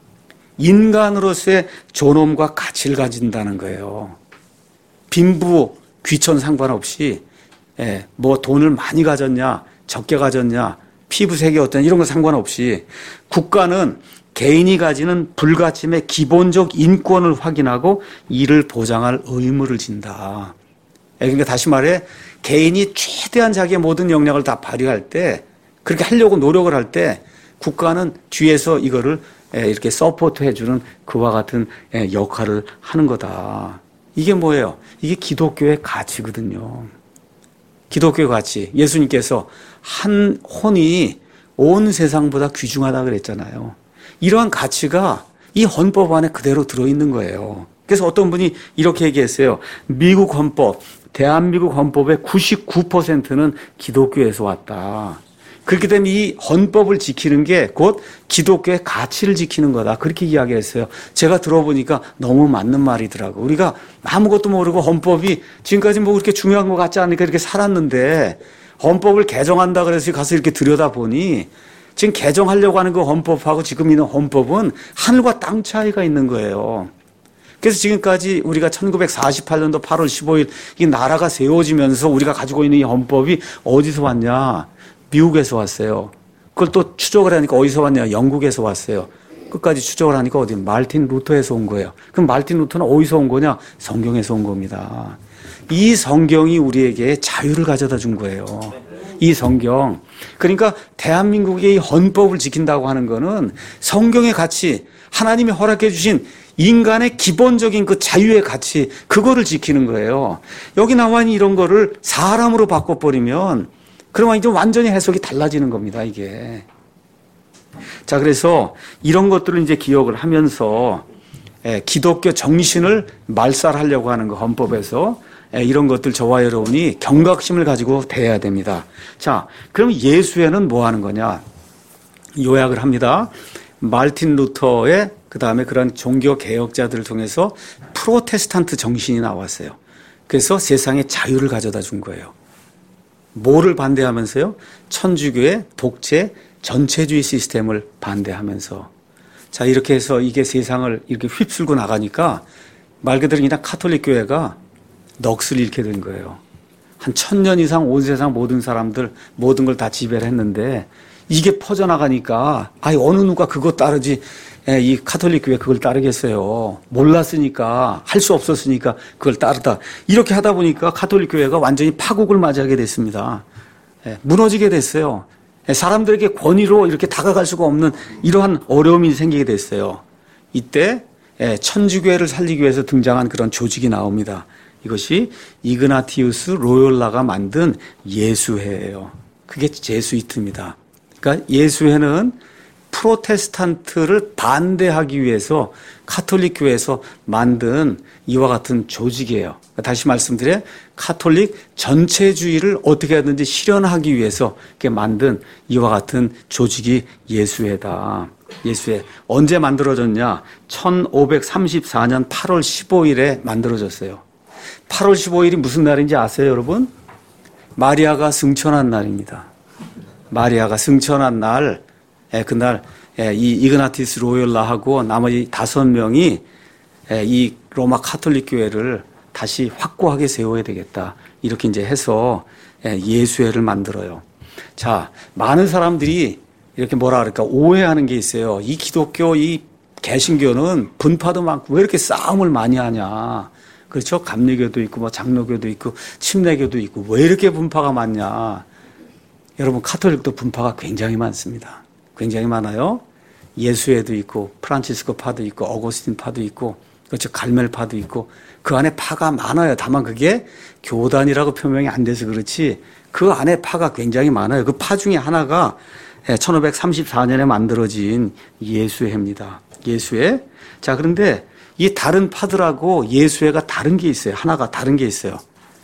인간으로서의 존엄과 가치를 가진다는 거예요. 빈부, 귀천 상관없이 예, 뭐 돈을 많이 가졌냐, 적게 가졌냐, 피부색이 어떠냐 이런 거 상관없이 국가는 개인이 가지는 불가침의 기본적 인권을 확인하고 이를 보장할 의무를 진다. 그러니까 다시 말해 개인이 최대한 자기의 모든 역량을 다 발휘할 때 그렇게 하려고 노력을 할 때 국가는 뒤에서 이거를 이렇게 서포트 해주는 그와 같은 역할을 하는 거다. 이게 뭐예요? 이게 기독교의 가치거든요. 기독교의 가치. 예수님께서 한 혼이 온 세상보다 귀중하다 그랬잖아요. 이러한 가치가 이 헌법 안에 그대로 들어있는 거예요. 그래서 어떤 분이 이렇게 얘기했어요. 미국 헌법, 대한민국 헌법의 구십구 퍼센트는 기독교에서 왔다. 그렇기 때문에 이 헌법을 지키는 게 곧 기독교의 가치를 지키는 거다. 그렇게 이야기했어요. 제가 들어보니까 너무 맞는 말이더라고. 우리가 아무것도 모르고 헌법이 지금까지 뭐 그렇게 중요한 것 같지 않으니까 이렇게 살았는데 헌법을 개정한다 그래서 가서 이렇게 들여다보니 지금 개정하려고 하는 그 헌법하고 지금 있는 헌법은 하늘과 땅 차이가 있는 거예요. 그래서 지금까지 우리가 천구백사십팔 년도 팔월 십오일 이 나라가 세워지면서 우리가 가지고 있는 이 헌법이 어디서 왔냐? 미국에서 왔어요. 그걸 또 추적을 하니까 어디서 왔냐? 영국에서 왔어요. 끝까지 추적을 하니까 어디? 말틴 루터에서 온 거예요. 그럼 말틴 루터는 어디서 온 거냐? 성경에서 온 겁니다. 이 성경이 우리에게 자유를 가져다 준 거예요. 이 성경. 그러니까 대한민국의 이 헌법을 지킨다고 하는 거는 성경의 가치, 하나님이 허락해 주신 인간의 기본적인 그 자유의 가치, 그거를 지키는 거예요. 여기 나와 있는 이런 거를 사람으로 바꿔버리면 그러면 이제 완전히 해석이 달라지는 겁니다, 이게. 자, 그래서 이런 것들을 이제 기억을 하면서 기독교 정신을 말살하려고 하는 그 헌법에서 이런 것들 저와 여러분이 경각심을 가지고 대해야 됩니다. 자, 그럼 예수에는 뭐 하는 거냐? 요약을 합니다. 말틴 루터의 그 다음에 그런 종교 개혁자들을 통해서 프로테스탄트 정신이 나왔어요. 그래서 세상에 자유를 가져다 준 거예요. 뭐를 반대하면서요? 천주교의 독재 전체주의 시스템을 반대하면서. 자, 이렇게 해서 이게 세상을 이렇게 휩쓸고 나가니까 말 그대로 그냥 카톨릭 교회가 넋을 잃게 된 거예요. 한 천년 이상 온 세상 모든 사람들 모든 걸 다 지배를 했는데 이게 퍼져나가니까 아이 어느 누가 그거 따르지 이 카톨릭 교회 그걸 따르겠어요. 몰랐으니까 할 수 없었으니까 그걸 따르다. 이렇게 하다 보니까 카톨릭 교회가 완전히 파국을 맞이하게 됐습니다. 무너지게 됐어요. 사람들에게 권위로 이렇게 다가갈 수가 없는 이러한 어려움이 생기게 됐어요. 이때 천주교회를 살리기 위해서 등장한 그런 조직이 나옵니다. 이것이 이그나티우스 로욜라가 만든 예수회예요. 그게 제수이트입니다. 그러니까 예수회는 프로테스탄트를 반대하기 위해서 카톨릭 교회에서 만든 이와 같은 조직이에요. 다시 말씀드려 카톨릭 전체주의를 어떻게 하든지 실현하기 위해서 이렇게 만든 이와 같은 조직이 예수회다. 예수회. 언제 만들어졌냐? 천오백삼십사 년 팔월 십오일에 만들어졌어요. 팔월 십오일이 무슨 날인지 아세요, 여러분? 마리아가 승천한 날입니다. 마리아가 승천한 날, 예, 그날 예, 이 이그나티우스 로욜라하고 나머지 다섯 명이 예, 이 로마 카톨릭 교회를 다시 확고하게 세워야 되겠다. 이렇게 이제 해서 예, 예수회를 만들어요. 자, 많은 사람들이 이렇게 뭐라 그럴까 오해하는 게 있어요. 이 기독교, 이 개신교는 분파도 많고 왜 이렇게 싸움을 많이 하냐. 그렇죠? 감리교도 있고 뭐 장로교도 있고 침례교도 있고 왜 이렇게 분파가 많냐. 여러분 카톨릭도 분파가 굉장히 많습니다. 굉장히 많아요. 예수회도 있고 프란치스코 파도 있고 어거스틴 파도 있고 그렇죠. 갈멜 파도 있고 그 안에 파가 많아요. 다만 그게 교단이라고 표명이 안 돼서 그렇지 그 안에 파가 굉장히 많아요. 그 파 중에 하나가 천오백삼십사 년에 만들어진 예수회입니다. 예수회. 자, 그런데 이 다른 파들하고 예수회가 다른 게 있어요. 하나가 다른 게 있어요.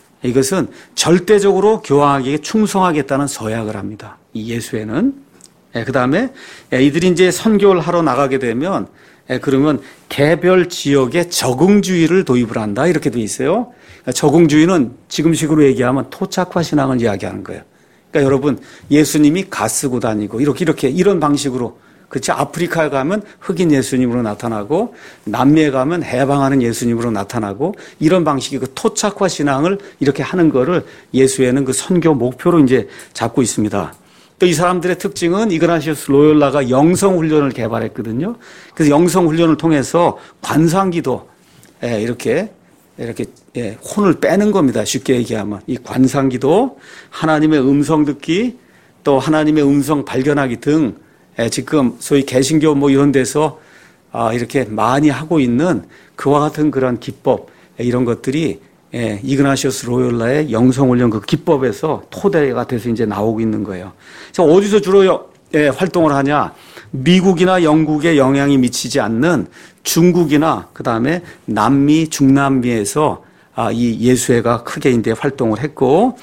이것은 절대적으로 교황에게 충성하겠다는 서약을 합니다. 이 예수회는. 예, 그 다음에 이들이 이제 선교를 하러 나가게 되면 예, 그러면 개별 지역에 적응주의를 도입을 한다. 이렇게 돼 있어요. 적응주의는 지금식으로 얘기하면 토착화 신앙을 이야기하는 거예요. 그러니까 여러분 예수님이 가 쓰고 다니고 이렇게 이렇게 이런 방식으로 그렇죠. 아프리카에 가면 흑인 예수님으로 나타나고 남미에 가면 해방하는 예수님으로 나타나고 이런 방식의 그 토착화 신앙을 이렇게 하는 거를 예수회는 그 선교 목표로 이제 잡고 있습니다. 또 이 사람들의 특징은 이그나티우스 로욜라가 영성 훈련을 개발했거든요. 그래서 영성 훈련을 통해서 관상기도 이렇게 이렇게 혼을 빼는 겁니다. 쉽게 얘기하면 이 관상기도, 하나님의 음성 듣기, 또 하나님의 음성 발견하기 등 지금 소위 개신교 뭐 이런 데서 이렇게 많이 하고 있는 그와 같은 그런 기법 이런 것들이 이그나티우스 로욜라의 영성훈련 그 기법에서 토대가 돼서 이제 나오고 있는 거예요. 자, 어디서 주로 활동을 하냐? 미국이나 영국에 영향이 미치지 않는 중국이나 그 다음에 남미, 중남미에서 이 예수회가 크게 이제 활동을 했고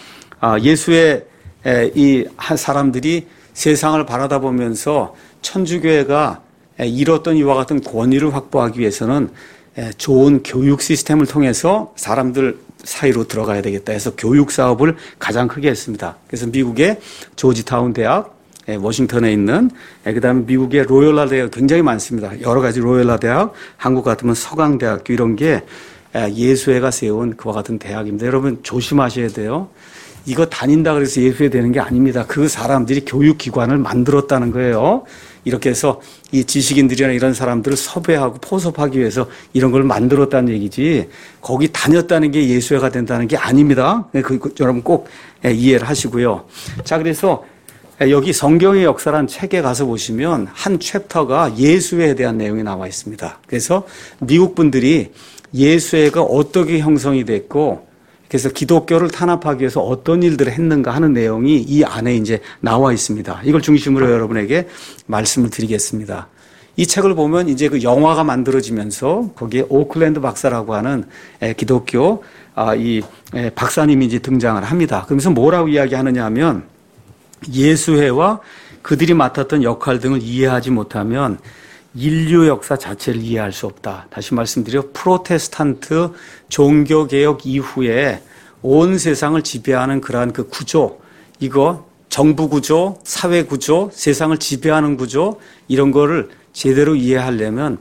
예수회 이 한 사람들이 세상을 바라다 보면서 천주교회가 이뤘던 이와 같은 권위를 확보하기 위해서는 좋은 교육 시스템을 통해서 사람들 사이로 들어가야 되겠다 해서 교육 사업을 가장 크게 했습니다. 그래서 미국의 조지타운 대학, 워싱턴에 있는, 그 다음에 미국의 로욜라 대학 굉장히 많습니다. 여러 가지 로욜라 대학, 한국 같으면 서강대학교 이런 게 예수회가 세운 그와 같은 대학입니다. 여러분 조심하셔야 돼요. 이거 다닌다 그래서 예수회 되는 게 아닙니다. 그 사람들이 교육기관을 만들었다는 거예요. 이렇게 해서 이 지식인들이나 이런 사람들을 섭외하고 포섭하기 위해서 이런 걸 만들었다는 얘기지 거기 다녔다는 게 예수회가 된다는 게 아닙니다. 그, 그, 여러분 꼭 이해를 하시고요. 자, 그래서 여기 성경의 역사라는 책에 가서 보시면 한 챕터가 예수회에 대한 내용이 나와 있습니다. 그래서 미국 분들이 예수회가 어떻게 형성이 됐고 그래서 기독교를 탄압하기 위해서 어떤 일들을 했는가 하는 내용이 이 안에 이제 나와 있습니다. 이걸 중심으로 여러분에게 말씀을 드리겠습니다. 이 책을 보면 이제 그 영화가 만들어지면서 거기에 오클랜드 박사라고 하는 기독교 이 박사님이 이제 등장을 합니다. 그러면서 뭐라고 이야기하느냐 하면 예수회와 그들이 맡았던 역할 등을 이해하지 못하면 인류 역사 자체를 이해할 수 없다. 다시 말씀드려 프로테스탄트 종교개혁 이후에 온 세상을 지배하는 그러한 그 구조, 이거 정부 구조, 사회 구조, 세상을 지배하는 구조, 이런 거를 제대로 이해하려면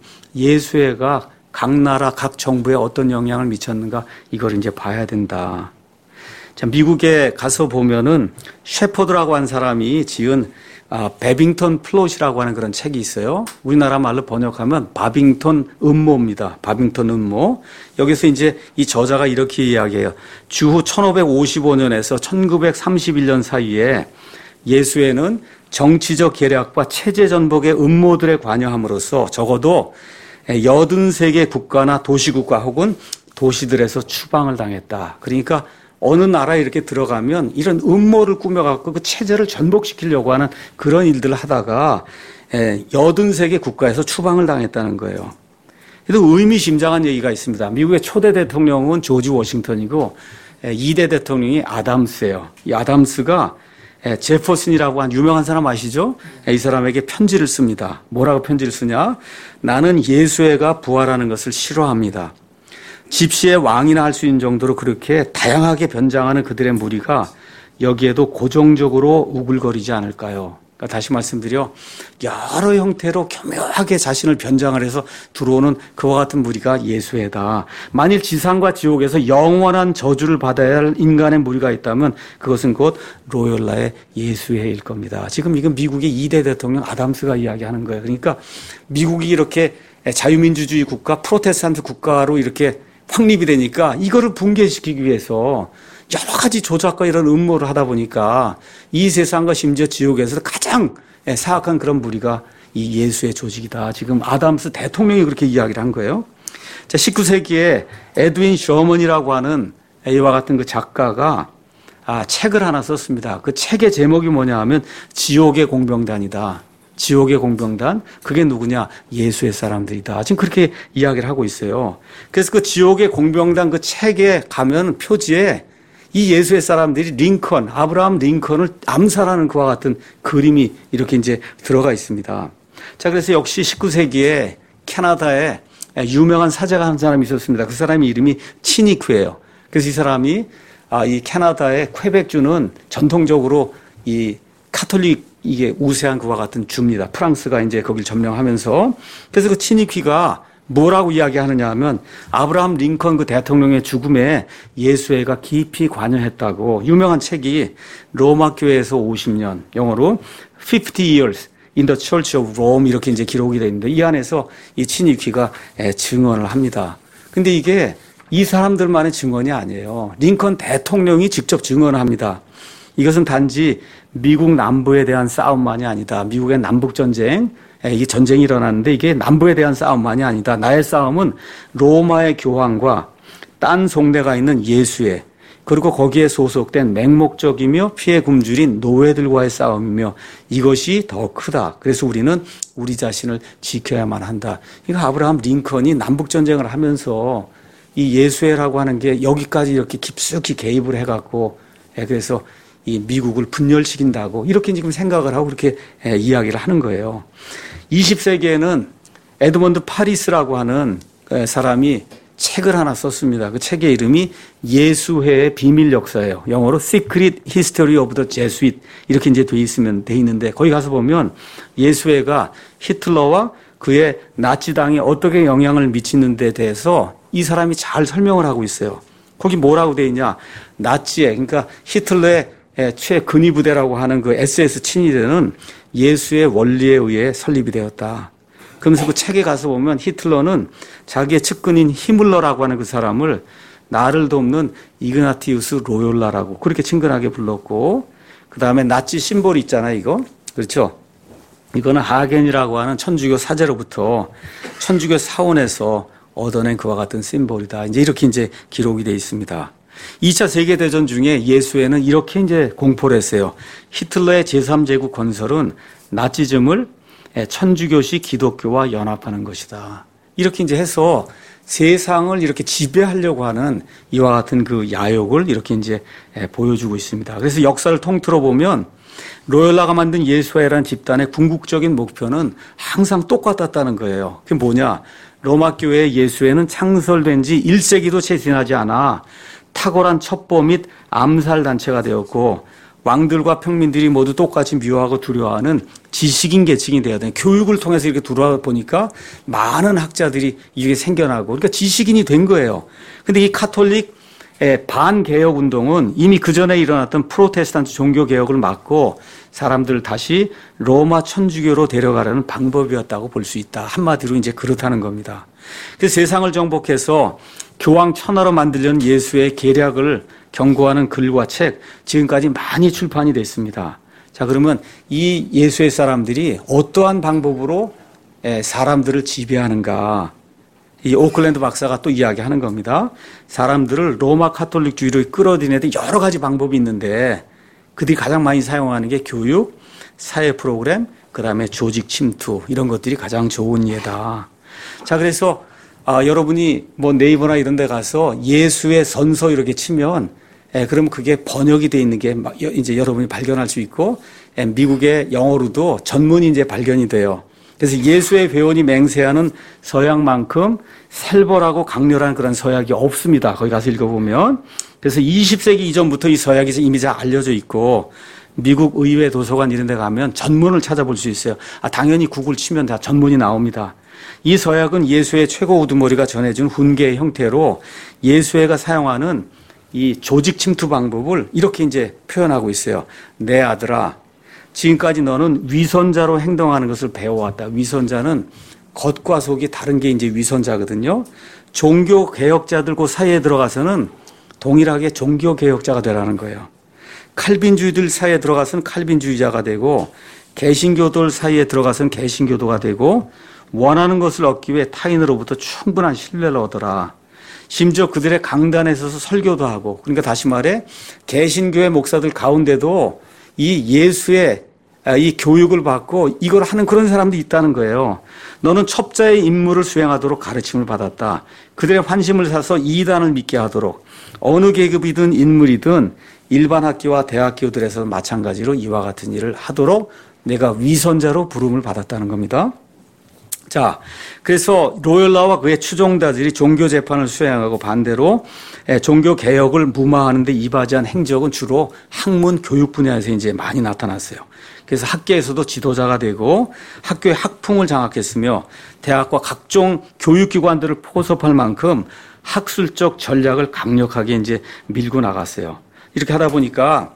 예수회가 각 나라, 각 정부에 어떤 영향을 미쳤는가, 이걸 이제 봐야 된다. 자, 미국에 가서 보면은 셰퍼드라고 한 사람이 지은 아, 베빙턴 플롯이라고 하는 그런 책이 있어요. 우리나라 말로 번역하면 바빙턴 음모입니다. 바빙턴 음모. 여기서 이제 이 저자가 이렇게 이야기해요. 주후 천오백오십오 년에서 천구백삼십일 년 사이에 예수회는 정치적 계략과 체제 전복의 음모들에 관여함으로써 적어도 여든세 개 국가나 도시국가 혹은 도시들에서 추방을 당했다. 그러니까 어느 나라에 이렇게 들어가면 이런 음모를 꾸며갖고 그 체제를 전복시키려고 하는 그런 일들을 하다가 여든세 개 국가에서 추방을 당했다는 거예요. 그래도 의미심장한 얘기가 있습니다. 미국의 초대 대통령은 조지 워싱턴이고 이 대 대통령이 아담스예요. 이 아담스가 제퍼슨이라고 한 유명한 사람 아시죠? 이 사람에게 편지를 씁니다. 뭐라고 편지를 쓰냐? 나는 예수회가 부활하는 것을 싫어합니다. 집시의 왕이나 할 수 있는 정도로 그렇게 다양하게 변장하는 그들의 무리가 여기에도 고정적으로 우글거리지 않을까요? 그러니까 다시 말씀드려 여러 형태로 교묘하게 자신을 변장을 해서 들어오는 그와 같은 무리가 예수회다. 만일 지상과 지옥에서 영원한 저주를 받아야 할 인간의 무리가 있다면 그것은 곧 로열라의 예수회일 겁니다. 지금 이건 미국의 이 대 대통령 아담스가 이야기하는 거예요. 그러니까 미국이 이렇게 자유민주주의 국가, 프로테스탄트 국가로 이렇게 확립이 되니까 이거를 붕괴시키기 위해서 여러 가지 조작과 이런 음모를 하다 보니까 이 세상과 심지어 지옥에서 가장 사악한 그런 무리가 이 예수의 조직이다. 지금 아담스 대통령이 그렇게 이야기를 한 거예요. 자, 십구 세기에 에드윈 셔먼이라고 하는 이와 같은 그 작가가 아, 책을 하나 썼습니다. 그 책의 제목이 뭐냐 하면 지옥의 공병단이다. 지옥의 공병단, 그게 누구냐? 예수의 사람들이다. 지금 그렇게 이야기를 하고 있어요. 그래서 그 지옥의 공병단 그 책에 가면 표지에 이 예수의 사람들이 링컨, 아브라함 링컨을 암살하는 그와 같은 그림이 이렇게 이제 들어가 있습니다. 자, 그래서 역시 십구 세기에 캐나다에 유명한 사제가 한 사람이 있었습니다. 그 사람이 이름이 치니크예요. 그래서 이 사람이 아, 이 캐나다의 퀘벡주는 전통적으로 이 카톨릭 이게 우세한 그와 같은 주입니다. 프랑스가 이제 거길 점령하면서. 그래서 그 치니퀴가 뭐라고 이야기하느냐 하면 아브라함 링컨 그 대통령의 죽음에 예수회가 깊이 관여했다고. 유명한 책이 로마 교회에서 오십 년, 영어로 fifty years in the Church of Rome 이렇게 이제 기록이 되어 있는데 이 안에서 이 치니퀴가 증언을 합니다. 근데 이게 이 사람들만의 증언이 아니에요. 링컨 대통령이 직접 증언을 합니다. 이것은 단지 미국 남부에 대한 싸움만이 아니다. 미국의 남북전쟁, 이게 전쟁이 일어났는데 이게 남부에 대한 싸움만이 아니다. 나의 싸움은 로마의 교황과 딴 속내가 있는 예수회, 그리고 거기에 소속된 맹목적이며 피해 굶주린 노예들과의 싸움이며 이것이 더 크다. 그래서 우리는 우리 자신을 지켜야만 한다. 이거 아브라함 링컨이 남북전쟁을 하면서 이 예수회라고 하는 게 여기까지 이렇게 깊숙이 개입을 해갖고 그래서 이 미국을 분열시킨다고 이렇게 지금 생각을 하고 그렇게 이야기를 하는 거예요. 이십 세기에는 에드먼드 파리스라고 하는 사람이 책을 하나 썼습니다. 그 책의 이름이 예수회의 비밀 역사예요. 영어로 Secret History of the Jesuit 이렇게 이제 돼 있으면 돼 있는데 거기 가서 보면 예수회가 히틀러와 그의 나치당에 어떻게 영향을 미치는 데 대해서 이 사람이 잘 설명을 하고 있어요. 거기 뭐라고 돼 있냐? 나치의 그러니까 히틀러의 최근위 부대라고 하는 그 에스에스 친위대는 예수의 원리에 의해 설립이 되었다. 그러면서 그 책에 가서 보면 히틀러는 자기의 측근인 히물러라고 하는 그 사람을 나를 돕는 이그나티우스 로욜라라고 그렇게 친근하게 불렀고, 그 다음에 나치 심볼이 있잖아요, 이거. 그렇죠? 이거는 하겐이라고 하는 천주교 사제로부터 천주교 사원에서 얻어낸 그와 같은 심볼이다. 이제 이렇게 이제 기록이 되어 있습니다. 이 차 세계대전 중에 예수회는 이렇게 이제 공포를 했어요. 히틀러의 제삼 제국 건설은 나치즘을 천주교식 기독교와 연합하는 것이다. 이렇게 이제 해서 세상을 이렇게 지배하려고 하는 이와 같은 그 야욕을 이렇게 이제 보여주고 있습니다. 그래서 역사를 통틀어 보면 로열라가 만든 예수회라는 집단의 궁극적인 목표는 항상 똑같았다는 거예요. 그게 뭐냐? 로마 교회의 예수회는 창설된 지 일 세기도 채 지나지 않아 탁월한 첩보 및 암살 단체가 되었고 왕들과 평민들이 모두 똑같이 미워하고 두려워하는 지식인 계층이 되어야 돼. 교육을 통해서 이렇게 들어보니까 많은 학자들이 이게 생겨나고 그러니까 지식인이 된 거예요. 근데 이 카톨릭 반개혁 운동은 이미 그 전에 일어났던 프로테스탄트 종교 개혁을 막고 사람들을 다시 로마 천주교로 데려가려는 방법이었다고 볼 수 있다. 한마디로 이제 그렇다는 겁니다. 그래서 세상을 정복해서 교황 천하로 만들려는 예수의 계략을 경고하는 글과 책 지금까지 많이 출판이 됐습니다. 자, 그러면 이 예수의 사람들이 어떠한 방법으로 사람들을 지배하는가? 이 오클랜드 박사가 또 이야기하는 겁니다. 사람들을 로마 카톨릭주의로 끌어들이는 데 여러 가지 방법이 있는데 그들이 가장 많이 사용하는 게 교육, 사회 프로그램, 그다음에 조직 침투 이런 것들이 가장 좋은 예다. 자, 그래서 아, 여러분이 뭐 네이버나 이런 데 가서 예수의 선서 이렇게 치면 예, 그러면 그게 번역이 돼 있는 게 이제 여러분이 발견할 수 있고 예, 미국의 영어로도 전문이 이제 발견이 돼요. 그래서 예수의 회원이 맹세하는 서약만큼 살벌하고 강렬한 그런 서약이 없습니다. 거기 가서 읽어보면. 그래서 이십 세기 이전부터 이 서약이 이미 잘 알려져 있고 미국 의회 도서관 이런 데 가면 전문을 찾아볼 수 있어요. 아, 당연히 구글 치면 다 전문이 나옵니다. 이 서약은 예수의 최고 우두머리가 전해준 훈계의 형태로 예수회가 사용하는 이 조직 침투 방법을 이렇게 이제 표현하고 있어요. 내 아들아, 지금까지 너는 위선자로 행동하는 것을 배워왔다. 위선자는 겉과 속이 다른 게 이제 위선자거든요. 종교 개혁자들 그 사이에 들어가서는 동일하게 종교 개혁자가 되라는 거예요. 칼빈주의들 사이에 들어가서는 칼빈주의자가 되고 개신교들 사이에 들어가서는 개신교도가 되고 원하는 것을 얻기 위해 타인으로부터 충분한 신뢰를 얻어라. 심지어 그들의 강단에 서서 설교도 하고 그러니까 다시 말해 개신교회 목사들 가운데도 이 예수의 이 교육을 받고 이걸 하는 그런 사람들이 있다는 거예요. 너는 첩자의 임무를 수행하도록 가르침을 받았다. 그들의 환심을 사서 이단을 믿게 하도록 어느 계급이든 인물이든 일반 학교와 대학교들에서 마찬가지로 이와 같은 일을 하도록 내가 위선자로 부름을 받았다는 겁니다. 자, 그래서 로열라와 그의 추종자들이 종교 재판을 수행하고 반대로 종교 개혁을 무마하는 데 이바지한 행적은 주로 학문 교육 분야에서 이제 많이 나타났어요. 그래서 학계에서도 지도자가 되고 학교의 학풍을 장악했으며 대학과 각종 교육기관들을 포섭할 만큼 학술적 전략을 강력하게 이제 밀고 나갔어요. 이렇게 하다 보니까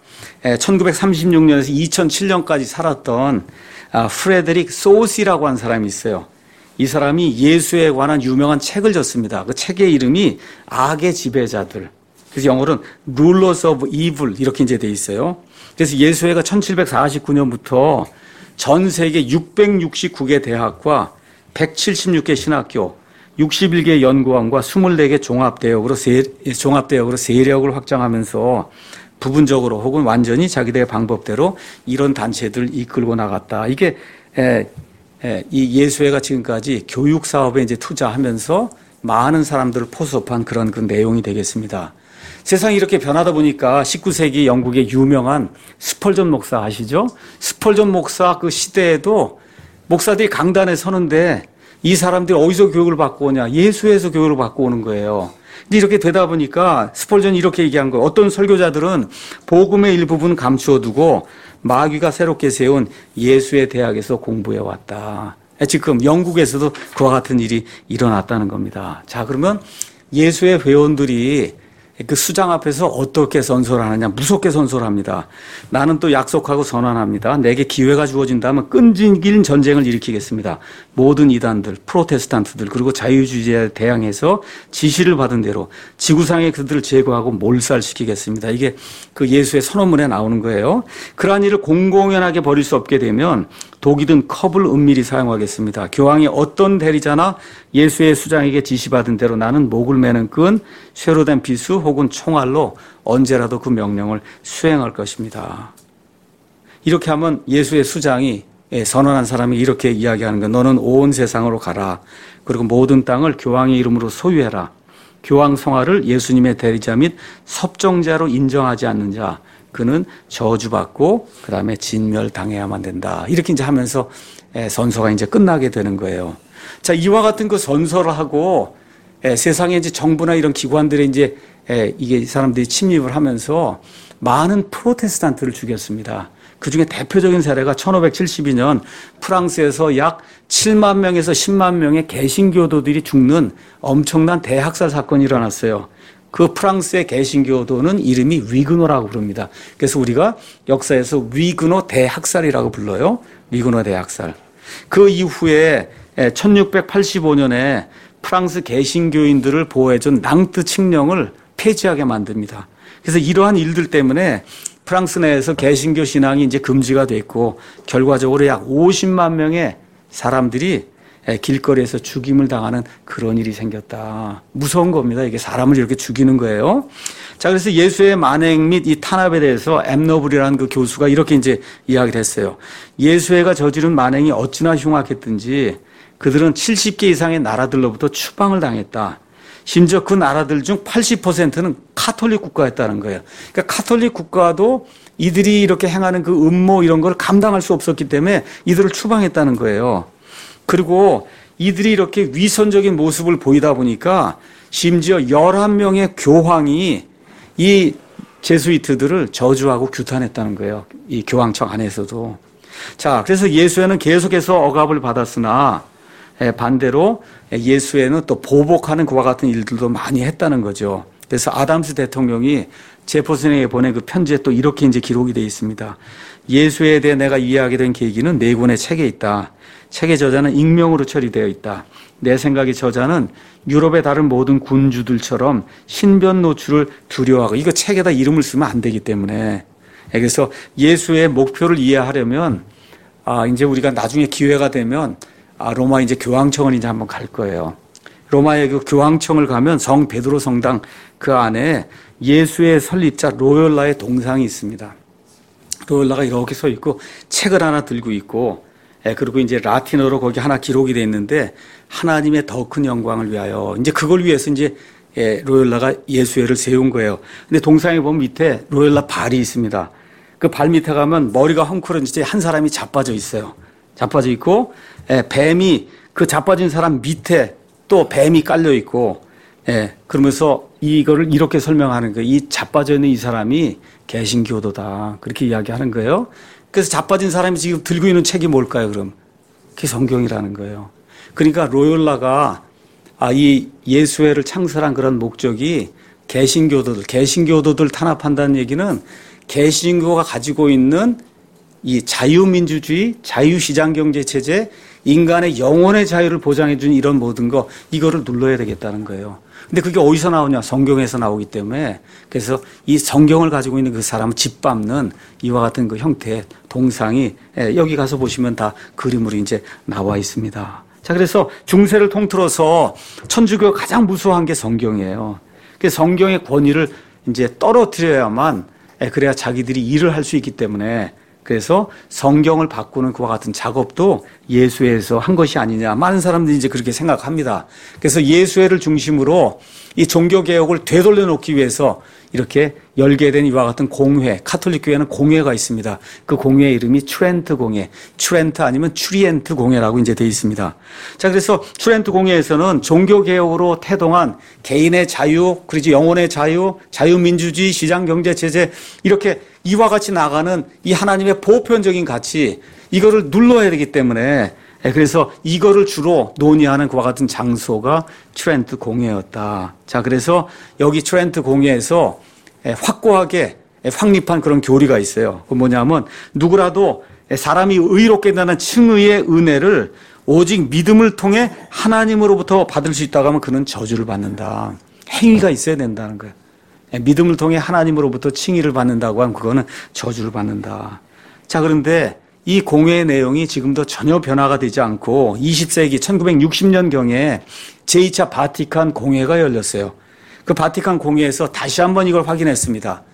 천구백삼십육 년에서 이천칠 년까지 살았던 프레데릭 소시라고 하는 사람이 있어요. 이 사람이 예수에 관한 유명한 책을 썼습니다. 그 책의 이름이 악의 지배자들. 그래서 영어로는 Rulers of Evil 이렇게 이제 돼 있어요. 그래서 예수회가 천칠백사십구 년부터 전 세계 육백육십구 개 대학과 백칠십육 개 신학교, 육십일 개 연구원과 이십사 개 종합대학으로 세, 종합대학으로 세력을 확장하면서 부분적으로 혹은 완전히 자기들의 방법대로 이런 단체들을 이끌고 나갔다. 이게 에, 에, 이 예수회가 지금까지 교육 사업에 이제 투자하면서 많은 사람들을 포섭한 그런 그 내용이 되겠습니다. 세상이 이렇게 변하다 보니까 십구 세기 영국의 유명한 스펄전 목사 아시죠? 스펄전 목사 그 시대에도 목사들이 강단에 서는데 이 사람들이 어디서 교육을 받고 오냐? 예수에서 교육을 받고 오는 거예요. 근데 이렇게 되다 보니까 스펄전이 이렇게 얘기한 거예요. 어떤 설교자들은 복음의 일부분 감추어 두고 마귀가 새롭게 세운 예수의 대학에서 공부해 왔다. 지금 영국에서도 그와 같은 일이 일어났다는 겁니다. 자, 그러면 예수의 회원들이 그 수장 앞에서 어떻게 선서를 하느냐? 무섭게 선서를 합니다. 나는 또 약속하고 선언합니다. 내게 기회가 주어진다면 끈질긴 전쟁을 일으키겠습니다. 모든 이단들, 프로테스탄트들 그리고 자유주의자에 대항해서 지시를 받은 대로 지구상에 그들을 제거하고 몰살시키겠습니다. 이게 그 예수의 선언문에 나오는 거예요. 그러한 일을 공공연하게 벌일 수 없게 되면 독이든 컵을 은밀히 사용하겠습니다. 교황이 어떤 대리자나 예수의 수장에게 지시받은 대로 나는 목을 매는 끈, 쇠로 된 비수 혹은 총알로 언제라도 그 명령을 수행할 것입니다. 이렇게 하면 예수의 수장이 선언한 사람이 이렇게 이야기하는 거예요. 너는 온 세상으로 가라. 그리고 모든 땅을 교황의 이름으로 소유해라. 교황 성화를 예수님의 대리자 및 섭정자로 인정하지 않는 자, 그는 저주받고 그 다음에 진멸당해야만 된다. 이렇게 이제 하면서 선서가 이제 끝나게 되는 거예요. 자, 이와 같은 그 선서를 하고 세상에 이제 정부나 이런 기관들에 이제 이게 사람들이 침입을 하면서 많은 프로테스탄트를 죽였습니다. 그 중에 대표적인 사례가 천오백칠십이 년 프랑스에서 약 칠만 명에서 십만 명의 개신교도들이 죽는 엄청난 대학살 사건이 일어났어요. 그 프랑스의 개신교도는 이름이 위그노라고 부릅니다. 그래서 우리가 역사에서 위그노 대학살이라고 불러요. 위그노 대학살. 그 이후에 천육백팔십오 년에 프랑스 개신교인들을 보호해준 낭트 칙령을 폐지하게 만듭니다. 그래서 이러한 일들 때문에 프랑스 내에서 개신교 신앙이 이제 금지가 됐고 결과적으로 약 오십만 명의 사람들이 길거리에서 죽임을 당하는 그런 일이 생겼다. 무서운 겁니다. 이게 사람을 이렇게 죽이는 거예요. 자, 그래서 예수의 만행 및 이 탄압에 대해서 엠노블이라는 그 교수가 이렇게 이제 이야기를 했어요. 예수회가 저지른 만행이 어찌나 흉악했든지 그들은 칠십 개 이상의 나라들로부터 추방을 당했다. 심지어 그 나라들 중 팔십 퍼센트는 카톨릭 국가였다는 거예요. 그러니까 카톨릭 국가도 이들이 이렇게 행하는 그 음모 이런 걸 감당할 수 없었기 때문에 이들을 추방했다는 거예요. 그리고 이들이 이렇게 위선적인 모습을 보이다 보니까 심지어 열한 명의 교황이 이 제수이트들을 저주하고 규탄했다는 거예요. 이 교황청 안에서도. 자, 그래서 예수회는 계속해서 억압을 받았으나 반대로 예수회는 또 보복하는 그와 같은 일들도 많이 했다는 거죠. 그래서 아담스 대통령이 제퍼슨에게 보낸 그 편지에 또 이렇게 이제 기록이 되어 있습니다. 예수회에 대해 내가 이해하게 된 계기는 네 권의 책에 있다. 책의 저자는 익명으로 처리되어 있다. 내 생각의 저자는 유럽의 다른 모든 군주들처럼 신변 노출을 두려워하고 이거 책에다 이름을 쓰면 안 되기 때문에 그래서 예수의 목표를 이해하려면 아 이제 우리가 나중에 기회가 되면 아 로마 이제 교황청을 이제 한번 갈 거예요. 로마의 그 교황청을 가면 성 베드로 성당 그 안에 예수의 설립자 로열라의 동상이 있습니다. 로열라가 이렇게 서 있고 책을 하나 들고 있고 예, 그리고 이제 라틴어로 거기 하나 기록이 돼 있는데 하나님의 더 큰 영광을 위하여 이제 그걸 위해서 이제 예, 로열라가 예수회를 세운 거예요. 근데 동상에 보면 밑에 로열라 발이 있습니다. 그 발 밑에 가면 머리가 헝클어진 채 한 사람이 자빠져 있어요. 자빠져 있고 예, 뱀이 그 자빠진 사람 밑에 또 뱀이 깔려 있고 예, 그러면서 이거를 이렇게 설명하는 거예요. 이 자빠져 있는 이 사람이 개신교도다. 그렇게 이야기하는 거예요. 그래서 자빠진 사람이 지금 들고 있는 책이 뭘까요, 그럼? 그게 성경이라는 거예요. 그러니까 로열라가 아, 이 예수회를 창설한 그런 목적이 개신교도들, 개신교도들 탄압한다는 얘기는 개신교가 가지고 있는 이 자유민주주의, 자유시장경제체제, 인간의 영혼의 자유를 보장해 주는 이런 모든 거 이거를 눌러야 되겠다는 거예요. 근데 그게 어디서 나오냐? 성경에서 나오기 때문에 그래서 이 성경을 가지고 있는 그 사람을 짓밟는 이와 같은 그 형태의 동상이 여기 가서 보시면 다 그림으로 이제 나와 있습니다. 자, 그래서 중세를 통틀어서 천주교가 가장 무서워한 게 성경이에요. 그래서 성경의 권위를 이제 떨어뜨려야만 그래야 자기들이 일을 할 수 있기 때문에 그래서 성경을 바꾸는 그와 같은 작업도 예수회에서 한 것이 아니냐. 많은 사람들이 이제 그렇게 생각합니다. 그래서 예수회를 중심으로 이 종교개혁을 되돌려 놓기 위해서 이렇게 열게 된 이와 같은 공회, 카톨릭 교회는 공회가 있습니다. 그 공회의 이름이 트렌트 공회, 트렌트 아니면 추리엔트 공회라고 이제 되어 있습니다. 자, 그래서 트렌트 공회에서는 종교개혁으로 태동한 개인의 자유, 그리고 영혼의 자유, 자유민주주의, 시장경제체제 이렇게 이와 같이 나가는 이 하나님의 보편적인 가치 이거를 눌러야 되기 때문에 그래서 이거를 주로 논의하는 그와 같은 장소가 트렌트 공회였다. 자, 그래서 여기 트렌트 공회에서 확고하게 확립한 그런 교리가 있어요. 그 뭐냐면 누구라도 사람이 의롭게 된다는 칭의의 은혜를 오직 믿음을 통해 하나님으로부터 받을 수 있다고 하면 그는 저주를 받는다. 행위가 있어야 된다는 거예요. 믿음을 통해 하나님으로부터 칭의를 받는다고 하면 그거는 저주를 받는다. 자, 그런데 이 공회의 내용이 지금도 전혀 변화가 되지 않고 이십 세기 천구백육십 년경에 제이 차 바티칸 공회가 열렸어요. 그 바티칸 공회에서 다시 한번 이걸 확인했습니다.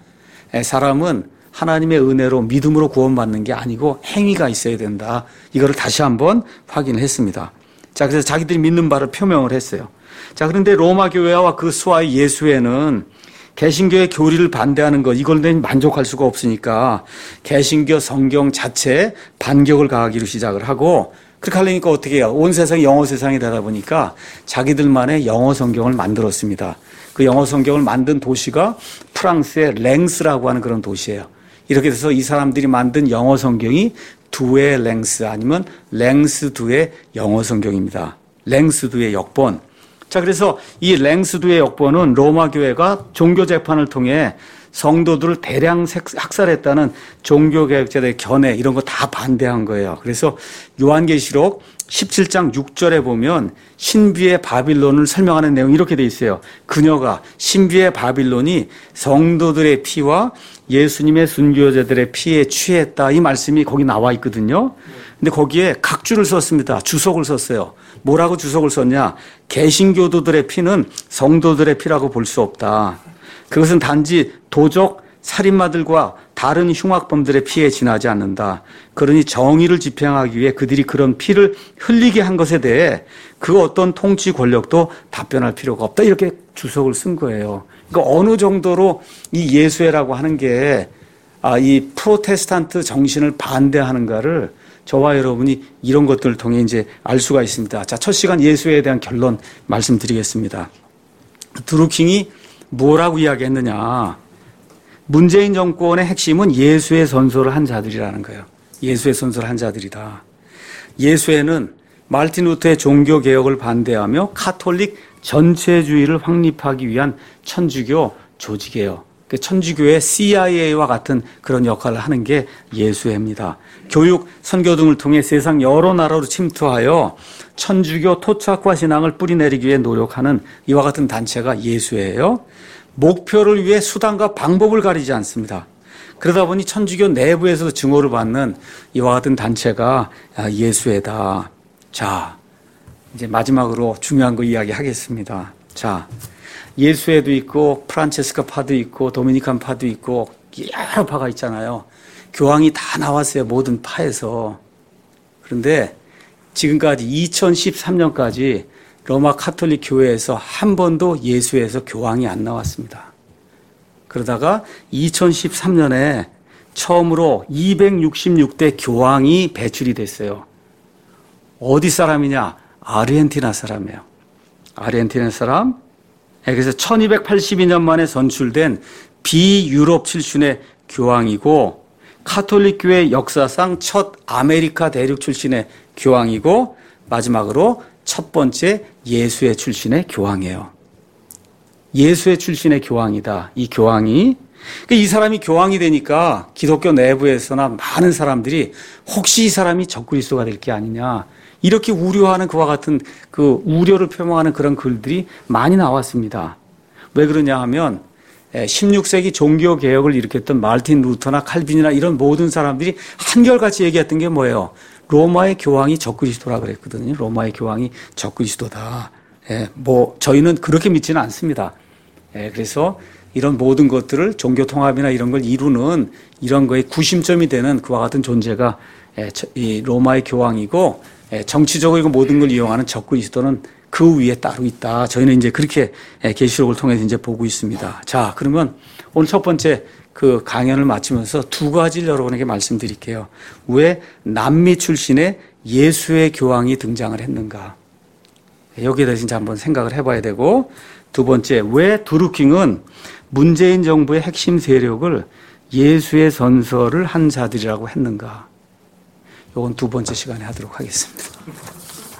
사람은 하나님의 은혜로 믿음으로 구원받는 게 아니고 행위가 있어야 된다. 이거를 다시 한번 확인을 했습니다. 자, 그래서 자기들이 믿는 바를 표명을 했어요. 자, 그런데 로마 교회와 그 수하의 예수회는 개신교의 교리를 반대하는 것, 이걸로 만족할 수가 없으니까 개신교 성경 자체에 반격을 가하기로 시작을 하고, 그렇게 하려니까 어떻게 해요? 온 세상이 영어 세상이 되다 보니까 자기들만의 영어 성경을 만들었습니다. 그 영어 성경을 만든 도시가 프랑스의 랭스라고 하는 그런 도시예요. 이렇게 돼서 이 사람들이 만든 영어 성경이 두의 랭스 아니면 랭스 두의 영어 성경입니다. 랭스 두의 역본. 자, 그래서 이 랭스 두의 역본은 로마 교회가 종교 재판을 통해 성도들을 대량 학살했다는 종교개혁자들의 견해 이런 거 다 반대한 거예요. 그래서 요한계시록 십칠 장 육 절에 보면 신비의 바빌론을 설명하는 내용이 이렇게 돼 있어요. 그녀가 신비의 바빌론이 성도들의 피와 예수님의 순교자들의 피에 취했다. 이 말씀이 거기 나와 있거든요. 근데 거기에 각주를 썼습니다. 주석을 썼어요. 뭐라고 주석을 썼냐? 개신교도들의 피는 성도들의 피라고 볼 수 없다. 그것은 단지 도적, 살인마들과 다른 흉악범들의 피에 지나지 않는다. 그러니 정의를 집행하기 위해 그들이 그런 피를 흘리게 한 것에 대해 그 어떤 통치 권력도 답변할 필요가 없다. 이렇게 주석을 쓴 거예요. 그러니까 어느 정도로 이 예수회라고 하는 게 아, 이 프로테스탄트 정신을 반대하는가를 저와 여러분이 이런 것들을 통해 이제 알 수가 있습니다. 자, 첫 시간 예수회에 대한 결론 말씀드리겠습니다. 드루킹이 뭐라고 이야기했느냐? 문재인 정권의 핵심은 예수의 선서를 한 자들이라는 거예요. 예수의 선서를 한 자들이다. 예수회는 마르틴 루터의 종교개혁을 반대하며 카톨릭 전체주의를 확립하기 위한 천주교 조직이에요. 천주교의 씨아이에이와 같은 그런 역할을 하는 게 예수회입니다. 교육, 선교 등을 통해 세상 여러 나라로 침투하여 천주교 토착화 신앙을 뿌리내리기 위해 노력하는 이와 같은 단체가 예수회예요. 목표를 위해 수단과 방법을 가리지 않습니다. 그러다 보니 천주교 내부에서도 증오를 받는 이와 같은 단체가 예수회다. 자, 이제 마지막으로 중요한 거 이야기하겠습니다. 자, 예수회도 있고 프란체스카 파도 있고 도미니칸 파도 있고 여러 파가 있잖아요. 교황이 다 나왔어요. 모든 파에서. 그런데 지금까지 이천십삼 년까지 로마 카톨릭 교회에서 한 번도 예수회에서 교황이 안 나왔습니다. 그러다가 이천십삼 년에 처음으로 이백육십육 대 교황이 배출이 됐어요. 어디 사람이냐? 아르헨티나 사람이에요. 아르헨티나 사람. 그래서 천이백팔십이 년 만에 선출된 비유럽 출신의 교황이고 카톨릭 교회 역사상 첫 아메리카 대륙 출신의 교황이고 마지막으로 첫 번째 예수회 출신의 교황이에요. 예수회 출신의 교황이다. 이 교황이. 이 사람이 교황이 되니까 기독교 내부에서나 많은 사람들이 혹시 이 사람이 적그리스도가 될 게 아니냐. 이렇게 우려하는 그와 같은 그 우려를 표명하는 그런 글들이 많이 나왔습니다. 왜 그러냐 하면 십육 세기 종교개혁을 일으켰던 마르틴 루터나 칼빈이나 이런 모든 사람들이 한결같이 얘기했던 게 뭐예요? 로마의 교황이 적그리스도라 그랬거든요. 로마의 교황이 적그리스도다. 예, 뭐 저희는 그렇게 믿지는 않습니다. 예, 그래서 이런 모든 것들을 종교 통합이나 이런 걸 이루는 이런 거의 구심점이 되는 그와 같은 존재가 예, 이 로마의 교황이고 예, 정치적으로 모든 걸 이용하는 적그리스도는 그 위에 따로 있다. 저희는 이제 그렇게 예, 계시록을 통해서 이제 보고 있습니다. 자, 그러면 오늘 첫 번째 그 강연을 마치면서 두 가지를 여러분에게 말씀드릴게요. 왜 남미 출신의 예수의 교황이 등장을 했는가? 여기에 대해서 이제 한번 생각을 해봐야 되고, 두 번째, 왜 드루킹은 문재인 정부의 핵심 세력을 예수의 선서를 한 자들이라고 했는가? 이건 두 번째 시간에 하도록 하겠습니다.